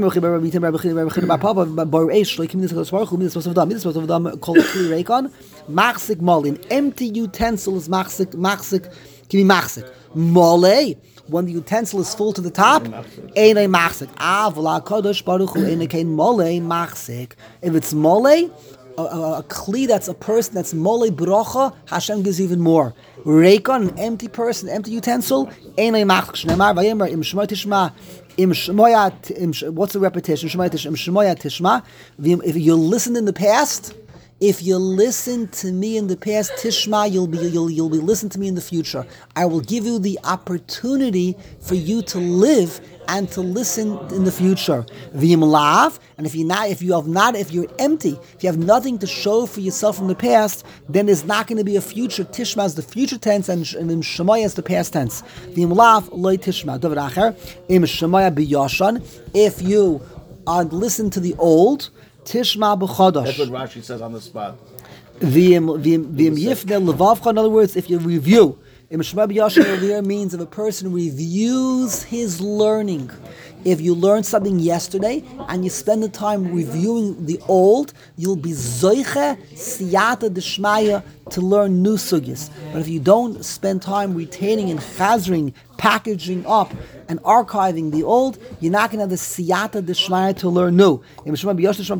Machzik molin, empty utensil is machzik, machzik, can be machzik. Mole, when the utensil is full to the top, ain't a machzik. Avla kadosh baruch hu ain't a kain mole machzik. If it's mole, a, a, a kli that's a person that's mole bracha, Hashem gives even more. Reikon, an empty person, empty utensil, ain't a machzik. Shnemar vayemer im shmo tishma. Im shmoya, im, what's the repetition? Shmoya tishma. Im shmoya tishma. If you listened in the past, if you listen to me in the past, tishma, you'll be you'll you'll be listening to me in the future. I will give you the opportunity for you to live and to listen in the future. V'im lav, and if you not, if you have not, if you're empty, if you have nothing to show for yourself from the past, then there's not going to be a future. Tishma is the future tense, and and shemaya is the past tense. V'im lav loy tishma. Davar acher im shemaya b'yashan. If you uh, listen to the old, tishma b'chodosh. That's what Rashi says on the spot. V'im v'im v'im yifne levavcha. In other words, if you review. Im Shema B'Yashan over there means if a person reviews his learning. If you learned something yesterday and you spend the time reviewing the old, you'll be zoiche siyata d'shmaya to learn new sugyas. But if you don't spend time retaining and chazring, packaging up and archiving the old, you're not going to have the siyata d'shmaya to learn new. If you're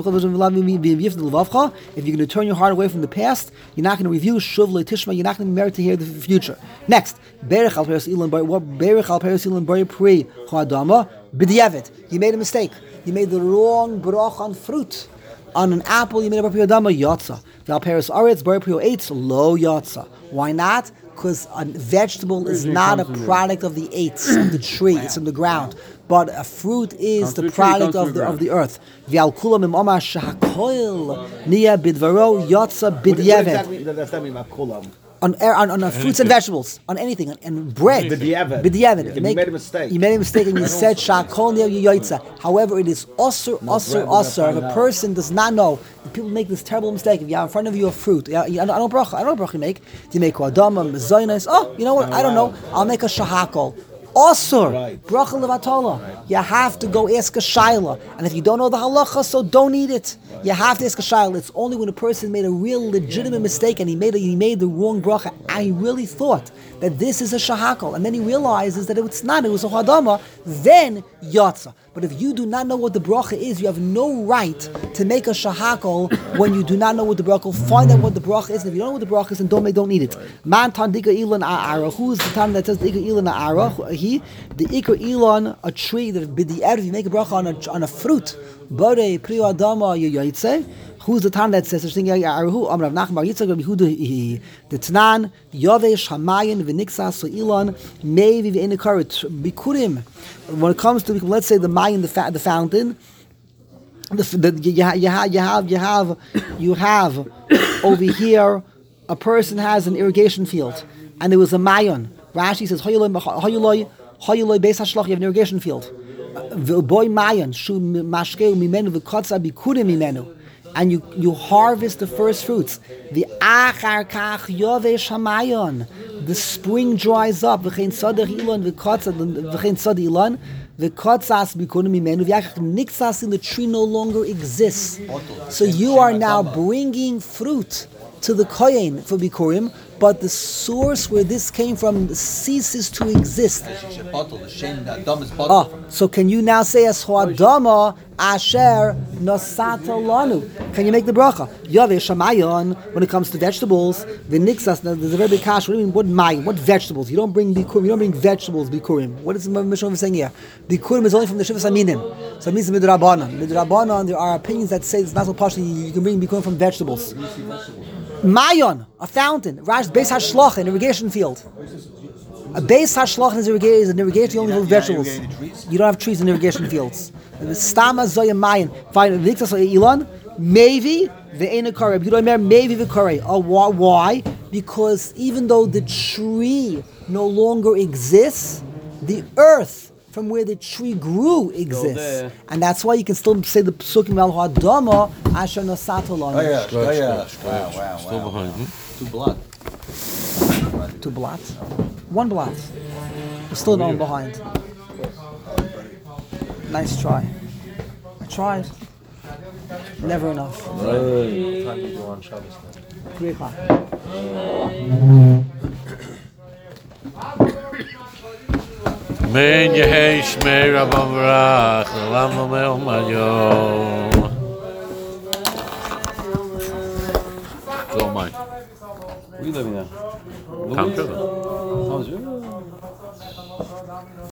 going to turn your heart away from the past, you're not going to review shuv le'tishma. You're not going to be merit to hear the future. Next, berech al peres ilan berech al peres ilan bari pri chadama. B'diavad, you made a mistake. You made the wrong brach on fruit. On an apple, you made a bar pri adama yotza. Now paris aretz bar pri eitz lo yotza. Why not? Because a vegetable is not a product of the eitz of the tree; it's from the ground. But a fruit is the product of the of the earth. V'al kulam im omar shahakoil niya bidvaro yotza b'diavad. What does that mean about kulam? On, on, on uh, fruits and vegetables, on anything, on, and bread. B'diavad. B'diavad. You made a mistake. You made a mistake and you said shakol yoytza. However, it is osur, osur, osur. If a person does not know, people make this terrible mistake. If you have in front of you a fruit, I don't know bracha. I don't know bracha you make. Do you make kodama, mezainas? Oh, you know what? I don't know. I'll make a shahakol. Osur, right. Bracha levatola. Right. You have to go ask a shaila, and if you don't know the halacha, so don't eat it. Right. You have to ask a shaila. It's only when a person made a real legitimate mistake and he made a, he made the wrong bracha, and he really thought that this is a shahakal, and then he realizes that it's not. It was a hadama. Then yatsa. But if you do not know what the bracha is, you have no right to make a shahakal when you do not know what the bracha is. Find out what the bracha is, and if you don't know what the bracha is, then don't don't eat it. Man tan dika ilan a'ara. Who is the time that says dika ilan a'ara? He, the ikar ilan, a tree that bidi erev, you make a bracha on a on a fruit. Bore pri adama yoyitze. Who's the time that says such thing? Ya'aruhu Amrav Nachman Bar Yitzchak Rabbi Yehuda the Tanan Yovesh Hamayin v'Niksas Ilan Mevi v'Enikarit Bikurim. When it comes to, let's say, the Mayin, the fa- the fountain, the, the you, ha- you, ha- you have you have you have over here a person has an irrigation field and there was a Mayon. Rashi says Hayuloi Hayuloi Hayuloi Beis Hashlach. You have an irrigation field. Boy Mayon Shu Mashkeu Mimenu v'Kotza Bikurim Mimenu. And you, you harvest the first fruits. The achar kach yovesh hamayon. the spring dries up. V'chein tzadach ilan v'katz v'chein tzad ilan v'katzas bikurim mimenu v'yachach nixas in the tree no longer exists. So you are now bringing fruit to the kohen for bikurim, but the source where this came from ceases to exist. Ah, so can you now say as Adama Asher Nosata Lanu? Can you make the bracha? Yaveh Shamayon when it comes to vegetables, the Nixas, there's a very big kash. What do you mean? What mayim? What vegetables? You don't bring bikurim. You don't bring vegetables bikurim. What is the Mishnah saying here? Bikurim is only from the Shivas Aminim. So it means midrabanan. Midrabanan, there are opinions that say it's not so partially you can bring bikurim from vegetables. Mayon, a fountain. Rash Beis Hashlach, an irrigation field. A Beis Hashlach is irrigation is an irrigation only for vegetables. You don't have trees in irrigation fields. The Stama Zoya Mayon. Fine, Victor Elon, maybe the Enakare. You don't remember maybe the Kare. Oh, why? Because even though the tree no longer exists, the earth from where the tree grew exists, and that's why you can still say the Psukim Al Hadama Asher Nasatolon. Oh yeah, oh yeah. Scratch, Wow, scratch. wow, Still wow. behind. Hmm? Two blood. Two blots, one blot. We're still going behind. Nice try. I tried. Never enough. Three o'clock. Men Yehei Shmei Rabban Barach, Olam Omer Mayom. Go mine. Where you living now? Come to them. Oh, is it?